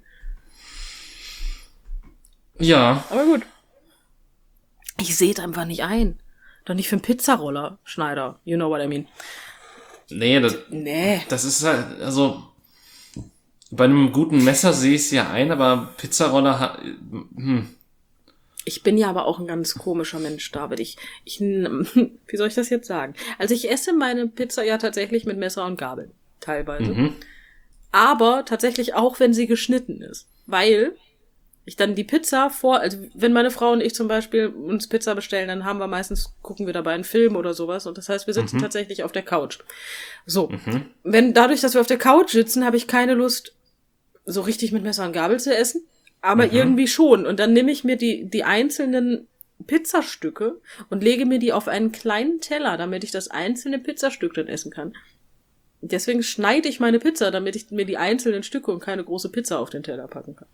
Ja, Aber gut. Ich sehe es einfach nicht ein. Doch nicht für einen Pizzaroller, Schneider. You know what I mean. nee, das, Nee. das ist halt, also, bei einem guten Messer sehe ich es ja ein, aber Pizzaroller hat, hm, Ich bin ja aber auch ein ganz komischer Mensch, David. Ich, ich, wie soll ich das jetzt sagen? Also ich esse meine Pizza ja tatsächlich mit Messer und Gabel. Teilweise. mhm, Aber tatsächlich auch, wenn sie geschnitten ist. Weil ich dann die Pizza vor, also wenn meine Frau und ich zum Beispiel uns Pizza bestellen, dann haben wir meistens, gucken wir dabei einen Film oder sowas. Und das heißt, wir sitzen Mhm. tatsächlich auf der Couch. So. mhm, Wenn dadurch, dass wir auf der Couch sitzen, habe ich keine Lust, so richtig mit Messer und Gabel zu essen. Aber Mhm. irgendwie schon. Und dann nehme ich mir die, die einzelnen Pizzastücke und lege mir die auf einen kleinen Teller, damit ich das einzelne Pizzastück dann essen kann. Deswegen schneide ich meine Pizza, damit ich mir die einzelnen Stücke und keine große Pizza auf den Teller packen kann.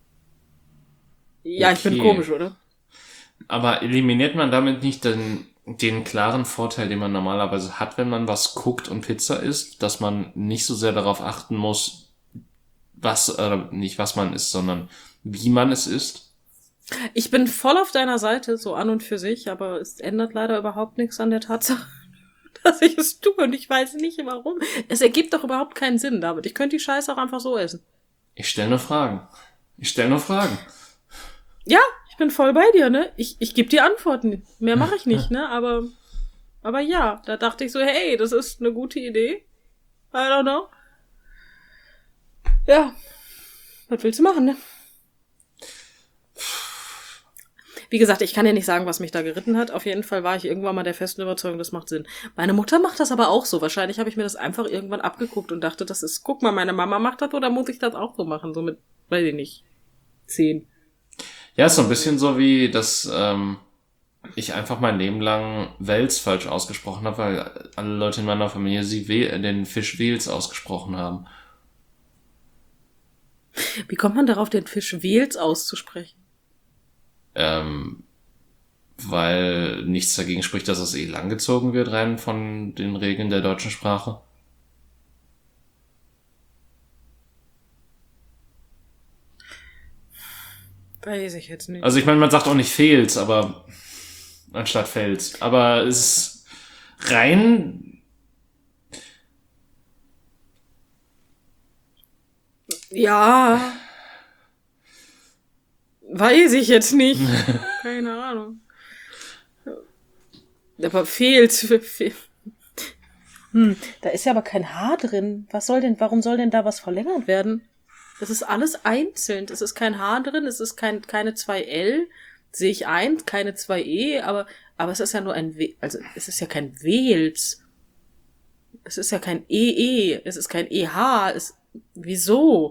Ja, ich bin Okay. komisch, oder? aber eliminiert man damit nicht den, den klaren Vorteil, den man normalerweise hat, wenn man was guckt und Pizza isst, dass man nicht so sehr darauf achten muss, was, äh, nicht was man isst, sondern wie man es isst? Ich bin voll auf deiner Seite, so an und für sich, aber es ändert leider überhaupt nichts an der Tatsache, dass ich es tue und ich weiß nicht warum. Es ergibt doch überhaupt keinen Sinn, David. Ich könnte die Scheiße auch einfach so essen. Ich stelle nur Fragen. Ich stelle nur Fragen. Ja, ich bin voll bei dir, ne? Ich, ich gebe dir Antworten. Mehr mache ich nicht, ne? Aber, aber ja, da dachte ich so, hey, das ist eine gute Idee. I don't know. Ja, was willst du machen, ne? Wie gesagt, ich kann dir nicht sagen, was mich da geritten hat. Auf jeden Fall war ich irgendwann mal der festen Überzeugung, das macht Sinn. Meine Mutter macht das aber auch so. Wahrscheinlich habe ich mir das einfach irgendwann abgeguckt und dachte, das ist, guck mal, meine Mama macht das, oder muss ich das auch so machen? So mit, weiß ich nicht, zehn. Ja, ist so ein bisschen so wie, dass ähm, ich einfach mein Leben lang Wels falsch ausgesprochen habe, weil alle Leute in meiner Familie sie We- den Fisch Wels ausgesprochen haben. Wie kommt man darauf, den Fisch Wels auszusprechen? Ähm, weil nichts dagegen spricht, dass es eh langgezogen wird, rein von den Regeln der deutschen Sprache. Weiß ich jetzt nicht. Also ich meine, man sagt auch nicht fehlt's, aber anstatt fällt's. Aber es ist rein... Ja. Weiß ich jetzt nicht. Keine Ahnung. Aber fehlt. Fehl. Hm, da ist ja aber kein H drin. Was soll denn, warum soll denn da was verlängert werden? Das ist alles einzeln. Es ist kein H drin, es ist kein, keine zwei L. Sehe ich ein, keine zwei E, aber, aber es ist ja nur ein W, also es ist ja kein Wels. Es ist ja kein E E, es ist kein E H, es, wieso?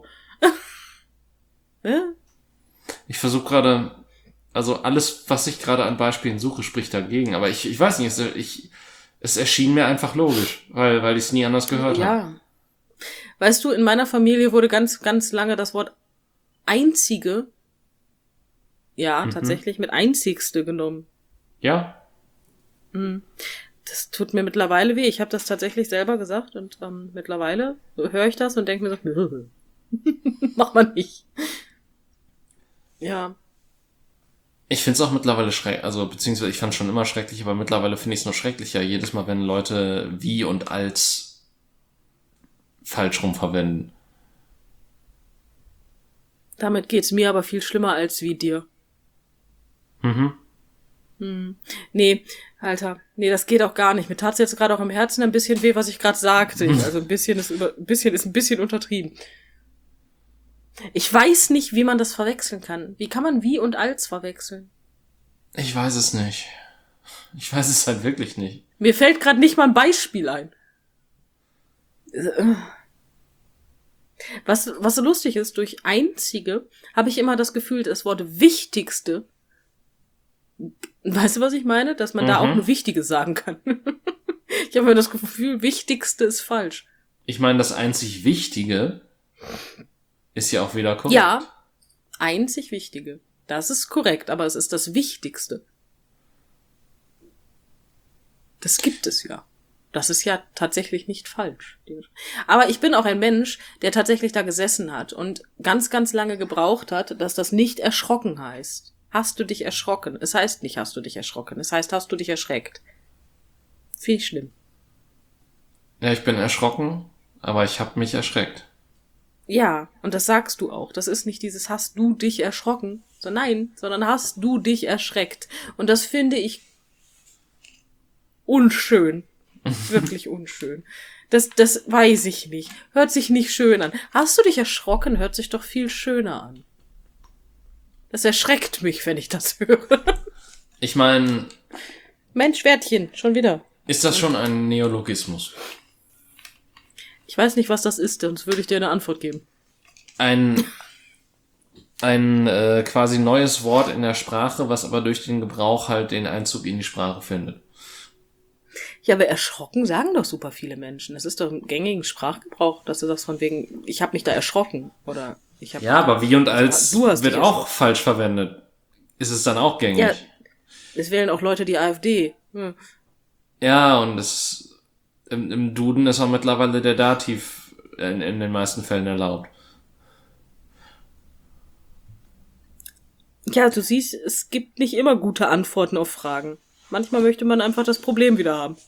Ne? Ich versuche gerade, also alles, was ich gerade an Beispielen suche, spricht dagegen. Aber ich, ich weiß nicht, es, ich, es erschien mir einfach logisch, weil, weil ich es nie anders gehört Ja. habe. Weißt du, in meiner Familie wurde ganz, ganz lange das Wort einzige, ja, Mhm. tatsächlich mit einzigste genommen. Ja, Das tut mir mittlerweile weh. Ich habe das tatsächlich selber gesagt und ähm, mittlerweile höre ich das und denke mir so, mach mal nicht. Ja. ich finde es auch mittlerweile schrecklich, also beziehungsweise ich fand es schon immer schrecklich, aber mittlerweile finde ich es noch schrecklicher, jedes Mal, wenn Leute wie und als falsch rum verwenden. Damit geht's mir aber viel schlimmer als wie dir. Mhm. Hm. Nee, Alter, nee, das geht auch gar nicht. Mir tat's jetzt gerade auch im Herzen ein bisschen weh, was ich gerade sagte. Ich, also ein bisschen ist über, ein bisschen ist ein bisschen untertrieben. Ich weiß nicht, wie man das verwechseln kann. Wie kann man wie und als verwechseln? Ich weiß es nicht. Ich weiß es halt wirklich nicht. Mir fällt gerade nicht mal ein Beispiel ein. Was, was so lustig ist, durch einzige habe ich immer das Gefühl, das Wort wichtigste, weißt du, was ich meine? Dass man da Mhm. auch nur Wichtiges sagen kann. Ich habe immer das Gefühl, Wichtigste ist falsch. Ich meine, das einzig Wichtige ist ja auch wieder korrekt. Ja, einzig Wichtige. Das ist korrekt, aber es ist das Wichtigste. Das gibt es ja. Das ist ja tatsächlich nicht falsch. Aber ich bin auch ein Mensch, der tatsächlich da gesessen hat und ganz, ganz lange gebraucht hat, dass das nicht erschrocken heißt. Hast du dich erschrocken? Es heißt nicht, hast du dich erschrocken. Es heißt, hast du dich erschreckt. Viel schlimm. Ja, ich bin erschrocken, aber ich habe mich erschreckt. Ja, und das sagst du auch. Das ist nicht dieses hast du dich erschrocken, so nein, sondern hast du dich erschreckt. Und das finde ich unschön. Wirklich unschön. Das, das weiß ich nicht. Hört sich nicht schön an. Hast du dich erschrocken? Hört sich doch viel schöner an. Das erschreckt mich, wenn ich das höre. Ich meine, Mensch, Wärtchen, schon wieder. ist das schon ein Neologismus? Ich weiß nicht, was das ist, sonst würde ich dir eine Antwort geben. Ein, ein äh, quasi neues Wort in der Sprache, was aber durch den Gebrauch halt den Einzug in die Sprache findet. Ja, aber erschrocken sagen doch super viele Menschen. Es ist doch im gängigen Sprachgebrauch, dass du sagst von wegen, ich habe mich da erschrocken. Oder ich habe. Ja, aber wie und als Du hast wird dich auch falsch verwendet. Ist es dann auch gängig? Ja, es wählen auch Leute die AfD. Hm. Ja, und es im, im Duden ist auch mittlerweile der Dativ in, in den meisten Fällen erlaubt. Ja, du siehst, es gibt nicht immer gute Antworten auf Fragen. Manchmal möchte man einfach das Problem wieder haben.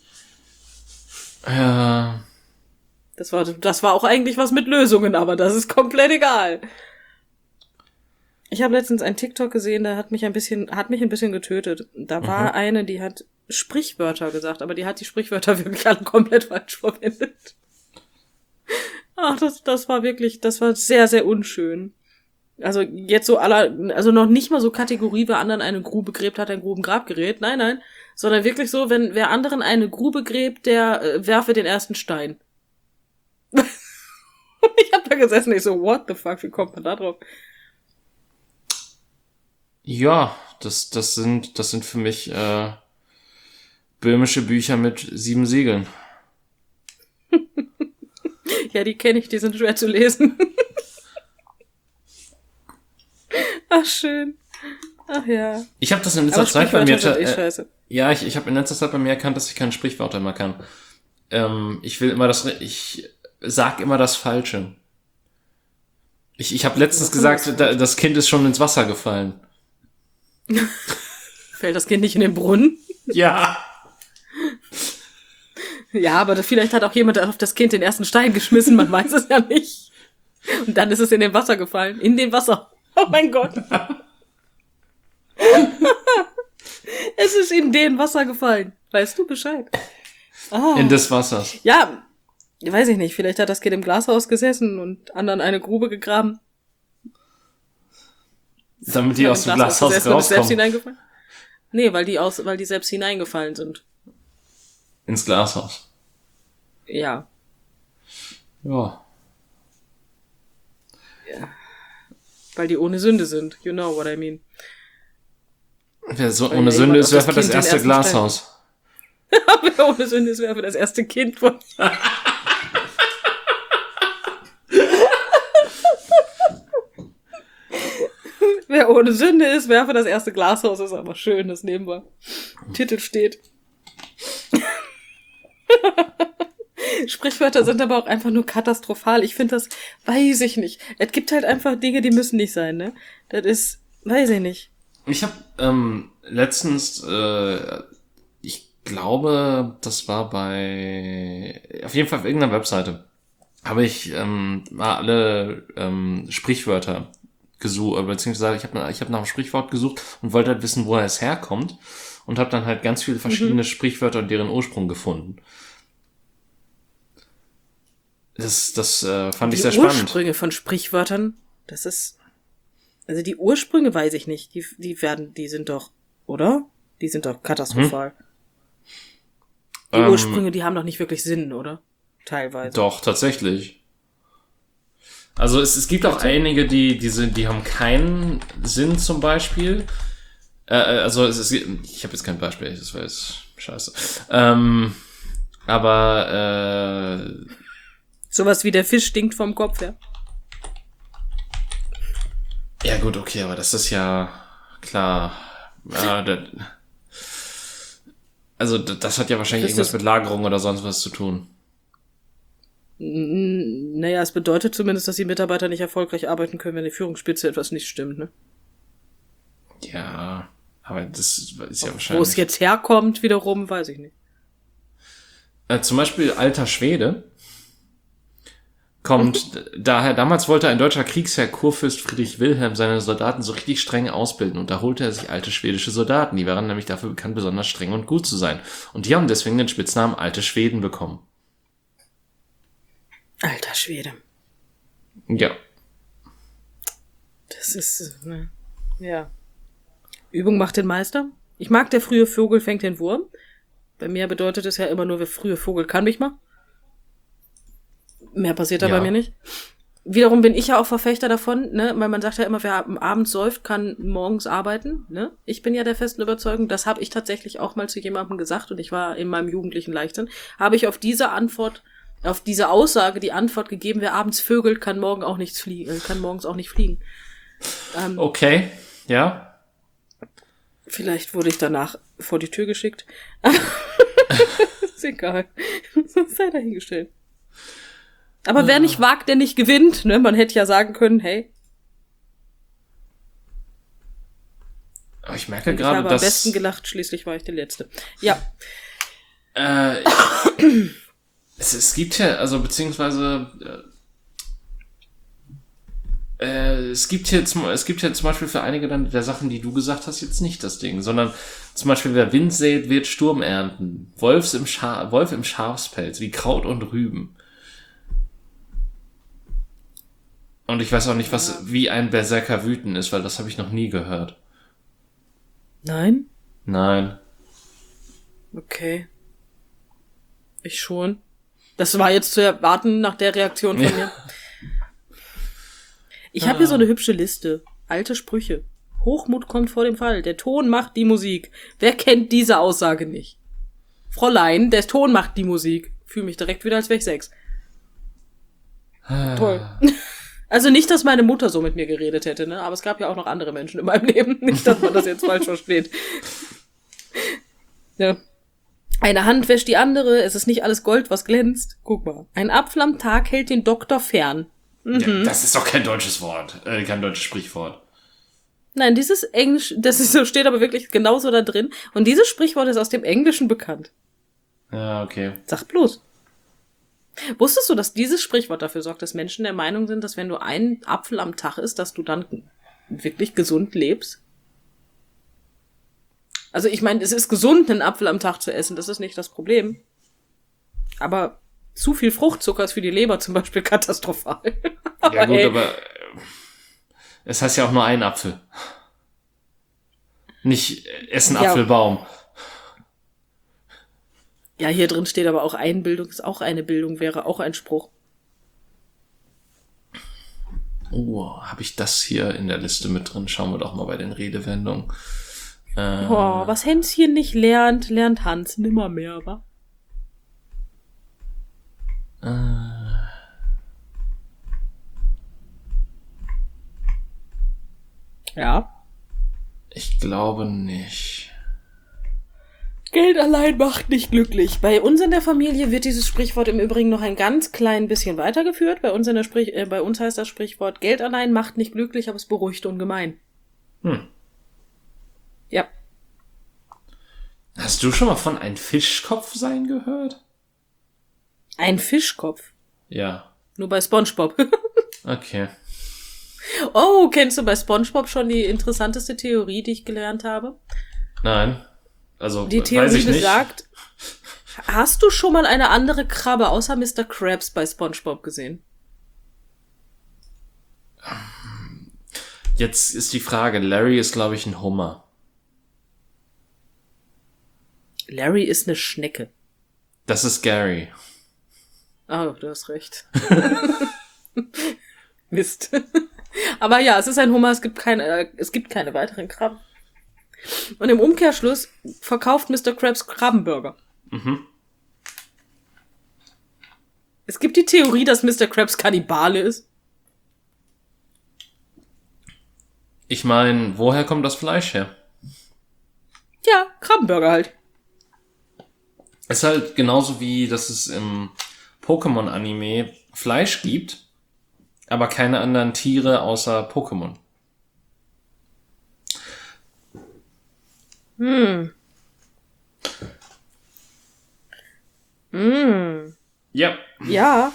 Ja. Das war, das war auch eigentlich was mit Lösungen, aber das ist komplett egal. Ich habe letztens einen TikTok gesehen, der hat mich ein bisschen, hat mich ein bisschen getötet. Da war Mhm. eine, die hat Sprichwörter gesagt, aber die hat die Sprichwörter wirklich alle komplett falsch verwendet. Ach, das, das war wirklich, das war sehr, sehr unschön. Also jetzt so aller, also noch nicht mal so Kategorie, wer anderen eine Grube gräbt, hat ein Grubengrabgerät. Nein, nein. Sondern wirklich so, wenn wer anderen eine Grube gräbt, der äh, werfe den ersten Stein. Ich hab da gesessen, ich so, what the fuck, wie kommt man da drauf? Ja, das, das sind, das sind für mich äh, böhmische Bücher mit sieben Siegeln. Ja, die kenne ich, die sind schwer zu lesen. Ach, schön. Ach ja. Ich habe das in letzter Aber Zeit bei mir... Sprichwörter sind eh Äh, scheiße. ja, ich, ich habe in letzter Zeit bei mir erkannt, dass ich keine Sprichwörter mehr kann. Ähm, ich will immer das... Ich sag immer das Falsche. Ich, ich habe letztens Was gesagt, ist da, das Kind ist schon ins Wasser gefallen. Fällt das Kind nicht in den Brunnen? Ja. Ja, aber das, vielleicht hat auch jemand auf das Kind den ersten Stein geschmissen, man weiß es ja nicht. Und dann ist es in den Wasser gefallen. In den Wasser. Oh mein Gott. Es ist in den Wasser gefallen. Weißt du Bescheid? Ah. In des Wassers. Ja, weiß ich nicht. Vielleicht hat das Kind im Glashaus gesessen und anderen eine Grube gegraben. Damit die aus dem Glashaus gesessen und ist selbst rauskommen. hineingefallen? Nee, weil die aus, weil die selbst hineingefallen sind. Ins Glashaus. Ja. Ja. Ja. Weil die ohne Sünde sind. You know what I mean. Wer so Weil ohne ja Sünde jemand ist, wer auf für das das Kind den erste ersten Glashaus. Wer ohne Sünde ist, wer für das erste Kind von. Wer ohne Sünde ist, wer für das erste Glashaus ist, aber schön, das nehmen wir. Titel steht. Sprichwörter sind aber auch einfach nur katastrophal. Ich finde das, weiß ich nicht. Es gibt halt einfach Dinge, die müssen nicht sein, ne? Das ist, weiß ich nicht. Ich habe ähm, letztens, äh, ich glaube, das war bei, auf jeden Fall auf irgendeiner Webseite, habe ich ähm, mal alle ähm, Sprichwörter gesucht, beziehungsweise ich habe ich hab nach einem Sprichwort gesucht und wollte halt wissen, woher es herkommt und habe dann halt ganz viele verschiedene mhm. Sprichwörter und deren Ursprung gefunden. Das, das äh, fand die ich sehr spannend. Die Ursprünge von Sprichwörtern, das ist, also die Ursprünge weiß ich nicht, die, die werden, die sind doch, oder? Die sind doch katastrophal. Hm. Die ähm, Ursprünge, die haben doch nicht wirklich Sinn, oder? Teilweise. Doch, tatsächlich. Also es, es gibt auch einige, die, die sind, die haben keinen Sinn zum Beispiel. Äh, also es ist, ich habe jetzt kein Beispiel, das wäre jetzt scheiße. Ähm, aber äh, sowas wie der Fisch stinkt vom Kopf, ja. Ja gut, okay, aber das ist ja klar. Ja, das, also das hat ja wahrscheinlich ist irgendwas mit Lagerung oder sonst was zu tun. Naja, es bedeutet zumindest, dass die Mitarbeiter nicht erfolgreich arbeiten können, wenn die Führungsspitze etwas nicht stimmt, ne? Ja, aber das ist ja Wo wahrscheinlich... Wo es jetzt herkommt wiederum, weiß ich nicht. Äh, zum Beispiel alter Schwede kommt mhm. daher, damals wollte ein deutscher Kriegsherr Kurfürst Friedrich Wilhelm seine Soldaten so richtig streng ausbilden und da holte er sich alte schwedische Soldaten, die waren nämlich dafür bekannt, besonders streng und gut zu sein. Und die haben deswegen den Spitznamen Alte Schweden bekommen. Alter Schwede. Ja. Das ist, ne, ja. Übung macht den Meister. Ich mag der frühe Vogel fängt den Wurm. Bei mir bedeutet es ja immer nur, der frühe Vogel kann mich mal. Mehr passiert da ja. bei mir nicht. Wiederum bin ich ja auch Verfechter davon, ne, weil man sagt ja immer, wer abends säuft, kann morgens arbeiten, ne. Ich bin ja der festen Überzeugung, das habe ich tatsächlich auch mal zu jemandem gesagt und ich war in meinem jugendlichen Leichtsinn, habe ich auf diese Antwort, auf diese Aussage die Antwort gegeben, wer abends vögelt, kann morgen auch nichts fliegen, kann morgens auch nicht fliegen. Ähm, okay, ja. Vielleicht wurde ich danach vor die Tür geschickt. Ist egal. Sei dahingestellt. Aber wer nicht wagt, der nicht gewinnt, ne? Man hätte ja sagen können, hey. Aber ich merke gerade, ich habe dass... am besten gelacht, schließlich war ich der Letzte. Ja. Äh, es, es gibt ja, also beziehungsweise... Äh, es gibt hier zum, es gibt ja zum Beispiel für einige dann der Sachen, die du gesagt hast, jetzt nicht das Ding, sondern zum Beispiel, wer Wind sät, wird Sturm ernten. Wolfs im Scha- Wolf im Schafspelz, wie Kraut und Rüben. Und ich weiß auch nicht, was ja. wie ein Berserker wüten ist, weil das habe ich noch nie gehört. Nein? Nein. Okay. Ich schon. Das war jetzt zu erwarten nach der Reaktion von mir. Ich habe hier so eine hübsche Liste. Alte Sprüche. Hochmut kommt vor dem Fall. Der Ton macht die Musik. Wer kennt diese Aussage nicht? Fräulein, der Ton macht die Musik. Fühle mich direkt wieder, als wäre ich sechs. Toll. Also nicht, dass meine Mutter so mit mir geredet hätte, ne? Aber es gab ja auch noch andere Menschen in meinem Leben. Nicht, dass man das jetzt falsch versteht. Ja. Eine Hand wäscht die andere, es ist nicht alles Gold, was glänzt. Guck mal. Ein Apfel am Tag hält den Doktor fern. Mhm. Ja, das ist doch kein deutsches Wort, äh, kein deutsches Sprichwort. Nein, dieses Englisch, das ist, steht aber wirklich genauso da drin. Und dieses Sprichwort ist aus dem Englischen bekannt. Ja, okay. Sag bloß. Wusstest du, dass dieses Sprichwort dafür sorgt, dass Menschen der Meinung sind, dass wenn du einen Apfel am Tag isst, dass du dann wirklich gesund lebst? Also ich meine, es ist gesund, einen Apfel am Tag zu essen, das ist nicht das Problem. Aber zu viel Fruchtzucker ist für die Leber zum Beispiel katastrophal. Ja gut, hey. aber äh, es heißt ja auch nur ein Apfel. Nicht äh, essen Ja. Apfelbaum. Ja, hier drin steht aber auch Einbildung ist auch eine Bildung, wäre auch ein Spruch. Oh, habe ich das hier in der Liste mit drin? Schauen wir doch mal bei den Redewendungen. Äh, Oh, was Hänschen nicht lernt, lernt Hans nimmermehr, wa? äh, Ja. ich glaube nicht. Geld allein macht nicht glücklich. Bei uns in der Familie wird dieses Sprichwort im Übrigen noch ein ganz klein bisschen weitergeführt. Bei uns, in der Sprich äh, bei uns heißt das Sprichwort, Geld allein macht nicht glücklich, aber es beruhigt ungemein. Hm. Ja. Hast du schon mal von ein Fischkopf sein gehört? Ein Fischkopf. Ja. Nur bei SpongeBob. Okay. Oh, kennst du bei SpongeBob schon die interessanteste Theorie, die ich gelernt habe? Nein. Also, Die weiß Theorie ich nicht. besagt, hast du schon mal eine andere Krabbe außer Mister Krabs bei SpongeBob gesehen? Jetzt ist die Frage, Larry ist, glaube ich, ein Hummer. Larry ist eine Schnecke. Das ist Gary. Oh, du hast recht. Mist. Aber ja, es ist ein Hummer, es gibt keine, äh, es gibt keine weiteren Krabben. Und im Umkehrschluss verkauft Mister Krabs Krabbenburger. Mhm. Es gibt die Theorie, dass Mister Krabs Kannibale ist. Ich meine, woher kommt das Fleisch her? Ja, Krabbenburger halt. Ist halt genauso wie, dass es im Pokémon-Anime Fleisch gibt, aber keine anderen Tiere außer Pokémon. Hm. Hm. Ja. Ja.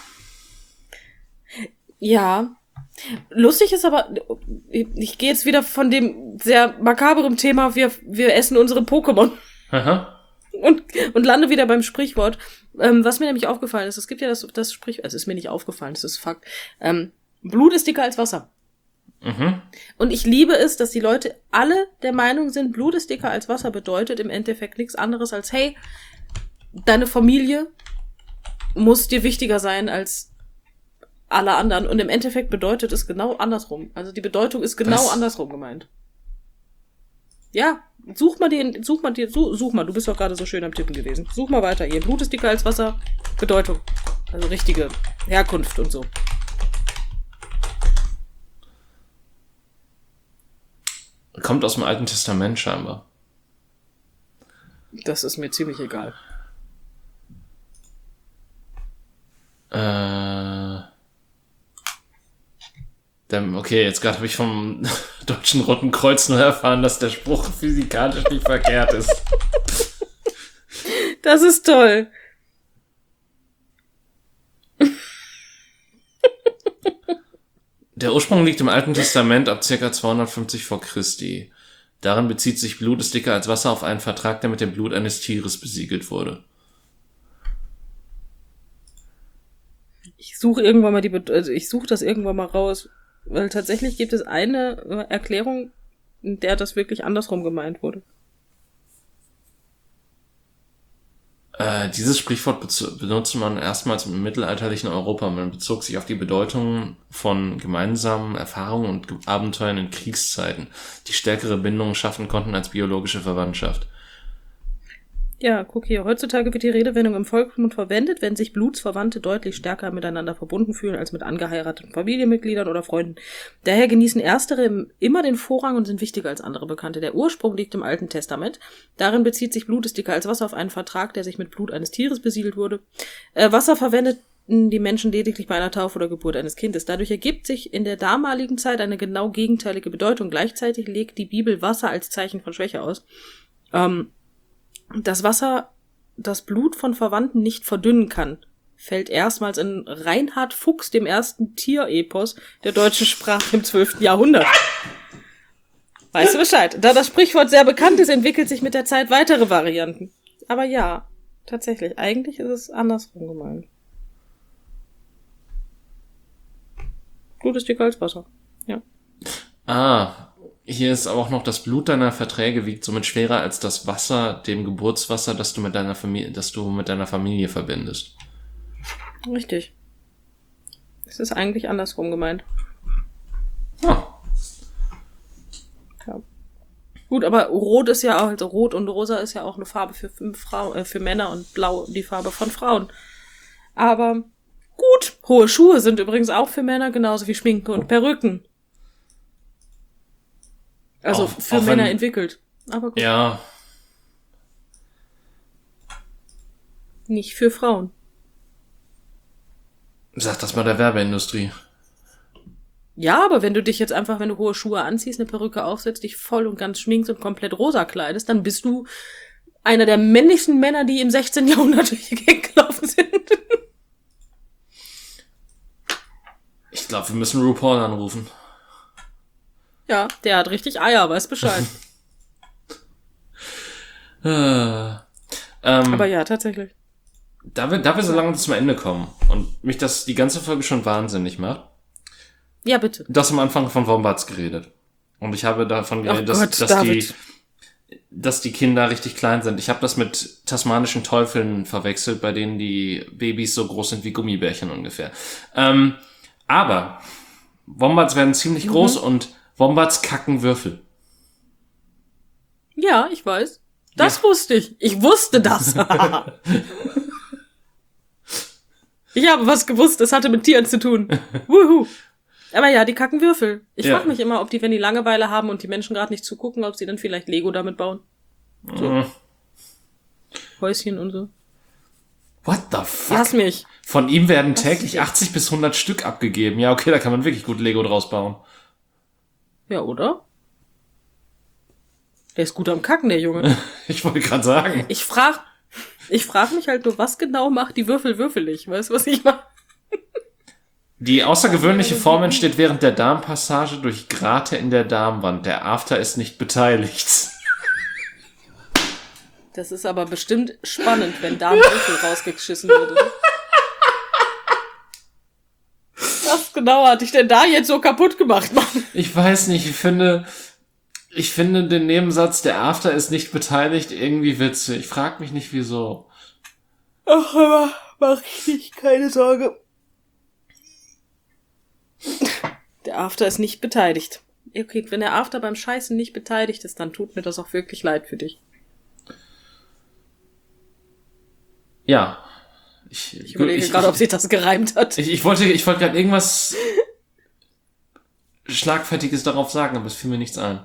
Ja. Lustig ist aber, ich gehe jetzt wieder von dem sehr makaberen Thema, wir, wir essen unsere Pokémon. Aha. Und, und lande wieder beim Sprichwort. Ähm, was mir nämlich aufgefallen ist, es gibt ja das, das Sprichwort, es ist mir nicht aufgefallen, das ist Fakt. Ähm, Blut ist dicker als Wasser. Mhm. Und ich liebe es, dass die Leute alle der Meinung sind, Blut ist dicker als Wasser bedeutet im Endeffekt nichts anderes als, hey, deine Familie muss dir wichtiger sein als alle anderen. Und im Endeffekt bedeutet es genau andersrum. Also die Bedeutung ist genau Was? andersrum gemeint. Ja, such mal den, such mal dir, such, such mal, du bist doch gerade so schön am Tippen gewesen. Such mal weiter. Ihr Blut ist dicker als Wasser. Bedeutung. Also richtige Herkunft und so. Kommt aus dem Alten Testament scheinbar. Das ist mir ziemlich egal. Äh. Dem, okay, jetzt gerade habe ich vom Deutschen Roten Kreuz nur erfahren, dass der Spruch physikalisch nicht verkehrt ist. Das ist toll. Der Ursprung liegt im Alten Testament ab ca. zweihundertfünfzig vor Christi. Darin bezieht sich Blut ist dicker als Wasser auf einen Vertrag, der mit dem Blut eines Tieres besiegelt wurde. Ich suche irgendwann mal die, Be- also ich suche das irgendwann mal raus, weil tatsächlich gibt es eine Erklärung, in der das wirklich andersrum gemeint wurde. Äh, dieses Sprichwort bezu- benutzte man erstmals im mittelalterlichen Europa. Man bezog sich auf die Bedeutung von gemeinsamen Erfahrungen und Ge- Abenteuern in Kriegszeiten, die stärkere Bindungen schaffen konnten als biologische Verwandtschaft. Ja, guck hier. Heutzutage wird die Redewendung im Volksmund verwendet, wenn sich Blutsverwandte deutlich stärker miteinander verbunden fühlen als mit angeheirateten Familienmitgliedern oder Freunden. Daher genießen erstere immer den Vorrang und sind wichtiger als andere Bekannte. Der Ursprung liegt im Alten Testament. Darin bezieht sich Blut ist dicker als Wasser auf einen Vertrag, der sich mit Blut eines Tieres besiedelt wurde. Äh, Wasser verwendeten die Menschen lediglich bei einer Taufe oder Geburt eines Kindes. Dadurch ergibt sich in der damaligen Zeit eine genau gegenteilige Bedeutung. Gleichzeitig legt die Bibel Wasser als Zeichen von Schwäche aus. Ähm, Das Wasser das Blut von Verwandten nicht verdünnen kann, fällt erstmals in Reinhard Fuchs, dem ersten Tierepos der deutschen Sprache im zwölften Jahrhundert. Weißt du Bescheid? Da das Sprichwort sehr bekannt ist, entwickelt sich mit der Zeit weitere Varianten. Aber ja, tatsächlich, eigentlich ist es andersrum gemeint. Blut ist dicker als Wasser. Ja. Ah, hier ist aber auch noch, das Blut deiner Verträge wiegt somit schwerer als das Wasser, dem Geburtswasser, das du mit deiner Familie, das du mit deiner Familie verbindest. Richtig. Es ist eigentlich andersrum gemeint. Ah. Ja. Gut, aber Rot ist ja auch, also Rot und Rosa ist ja auch eine Farbe für, für, Frau, äh, für Männer und Blau die Farbe von Frauen. Aber gut, hohe Schuhe sind übrigens auch für Männer, genauso wie Schminke und Perücken. Also Auch- für auch Männer wenn- entwickelt. Aber gut. Ja, Nicht für Frauen. sag das mal der Werbeindustrie. Ja, aber wenn du dich jetzt einfach, wenn du hohe Schuhe anziehst, eine Perücke aufsetzt, dich voll und ganz schminkst und komplett rosa kleidest, dann bist du einer der männlichsten Männer, die im sechzehnten Jahrhundert durch die Gegend gelaufen sind. Ich glaube, wir müssen RuPaul anrufen. Ja, der hat richtig Eier, weiß Bescheid. Äh, ähm, Aber ja, tatsächlich. da wir, da wir so lange zum Ende kommen und mich das die ganze Folge schon wahnsinnig macht, Ja, bitte. das am Anfang von Wombats geredet. Und ich habe davon geredet, Ach dass, Gott, dass, die, David. dass die Kinder richtig klein sind. Ich habe das mit tasmanischen Teufeln verwechselt, bei denen die Babys so groß sind wie Gummibärchen ungefähr. Ähm, aber Wombats werden ziemlich groß und Wombats kacken Würfel. Ja, ich weiß. Das wusste ich. Ich wusste das. Ich habe was gewusst, es hatte mit Tieren zu tun. Wuhu. Aber ja, die kacken Würfel. Ich Ja. frage mich immer, ob die, wenn die Langeweile haben und die Menschen gerade nicht zugucken, ob sie dann vielleicht Lego damit bauen. So. Mhm. Häuschen und so. What the fuck? Lass mich. Von ihm werden täglich achtzig bis hundert Stück abgegeben. Ja, okay, da kann man wirklich gut Lego draus bauen. Ja, oder? Der ist gut am Kacken, der Junge. Ich wollte gerade sagen. Ich frag, ich frag mich halt nur, was genau macht die Würfel würfelig? Weißt du, was ich mache? Die außergewöhnliche Form entsteht während der Darmpassage durch Grate in der Darmwand. Der After ist nicht beteiligt. Das ist aber bestimmt spannend, wenn da ein Würfel rausgeschissen würde. Was genau hat dich denn da jetzt so kaputt gemacht, Mann? Ich weiß nicht, ich finde, ich finde den Nebensatz, der After ist nicht beteiligt, irgendwie witzig. Ich frag mich nicht, wieso. Ach, aber mach ich nicht, keine Sorge. Der After ist nicht beteiligt. Okay, wenn der After beim Scheißen nicht beteiligt ist, dann tut mir das auch wirklich leid für dich. Ja. Ich, Ich überlege ich, gerade, ich, ob sich das gereimt hat. ich, ich wollte, ich wollte gerade irgendwas Schlagfertiges darauf sagen, aber es fiel mir nichts ein.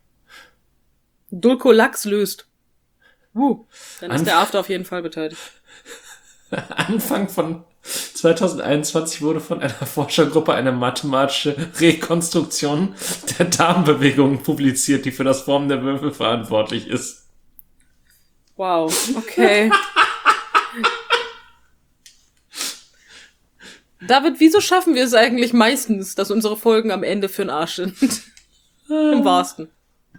Dulcolax löst. Uh, dann ist Anf- der After auf jeden Fall beteiligt. Anfang von zwanzig einundzwanzig wurde von einer Forschergruppe eine mathematische Rekonstruktion der Darmbewegungen publiziert, die für das Formen der Würfel verantwortlich ist. Wow, okay. David, wieso schaffen wir es eigentlich meistens, dass unsere Folgen am Ende für den Arsch sind? Im wahrsten.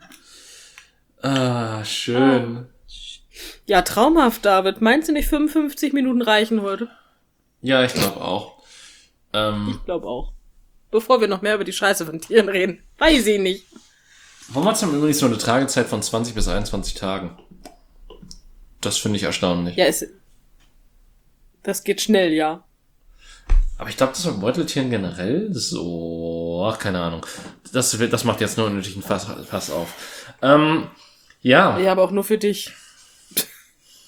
Ah, schön. Ja, traumhaft, David. Meinst du nicht fünfundfünfzig Minuten reichen heute? Ja, ich glaube auch. Ähm, Ich glaube auch. Bevor wir noch mehr über die Scheiße von Tieren reden. Weiß ich nicht. Wombats haben übrigens nur eine Tragezeit von zwanzig bis einundzwanzig Tagen. Das finde ich erstaunlich. Ja, es... Das geht schnell, ja. Aber ich glaube, das ist bei Beuteltieren generell so... Ach, keine Ahnung. Das, wird- das macht jetzt nur unnötigen Fass, Fass auf. Ähm, ja. Ja, aber auch nur für dich.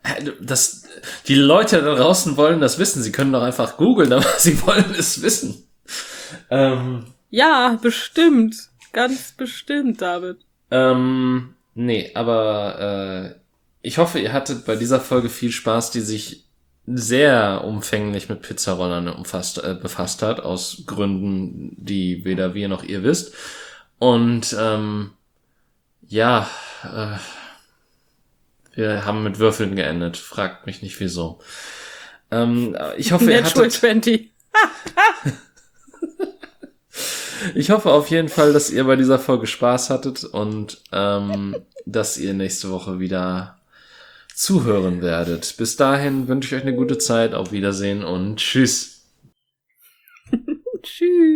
Das, die Leute da draußen wollen das wissen. Sie können doch einfach googeln, aber sie wollen es wissen. Ähm, ja, bestimmt. Ganz bestimmt, David. Ähm, nee, aber äh, ich hoffe, ihr hattet bei dieser Folge viel Spaß, die sich sehr umfänglich mit Pizzarollern umfasst, äh, befasst hat, aus Gründen, die weder wir noch ihr wisst. Und ähm, ja, äh, wir haben mit Würfeln geendet. Fragt mich nicht wieso. Ähm, ich hoffe, ihr Natural hattet... zwanzig. Ich hoffe auf jeden Fall, dass ihr bei dieser Folge Spaß hattet und ähm, dass ihr nächste Woche wieder zuhören werdet. Bis dahin wünsche ich euch eine gute Zeit. Auf Wiedersehen und tschüss. Tschüss.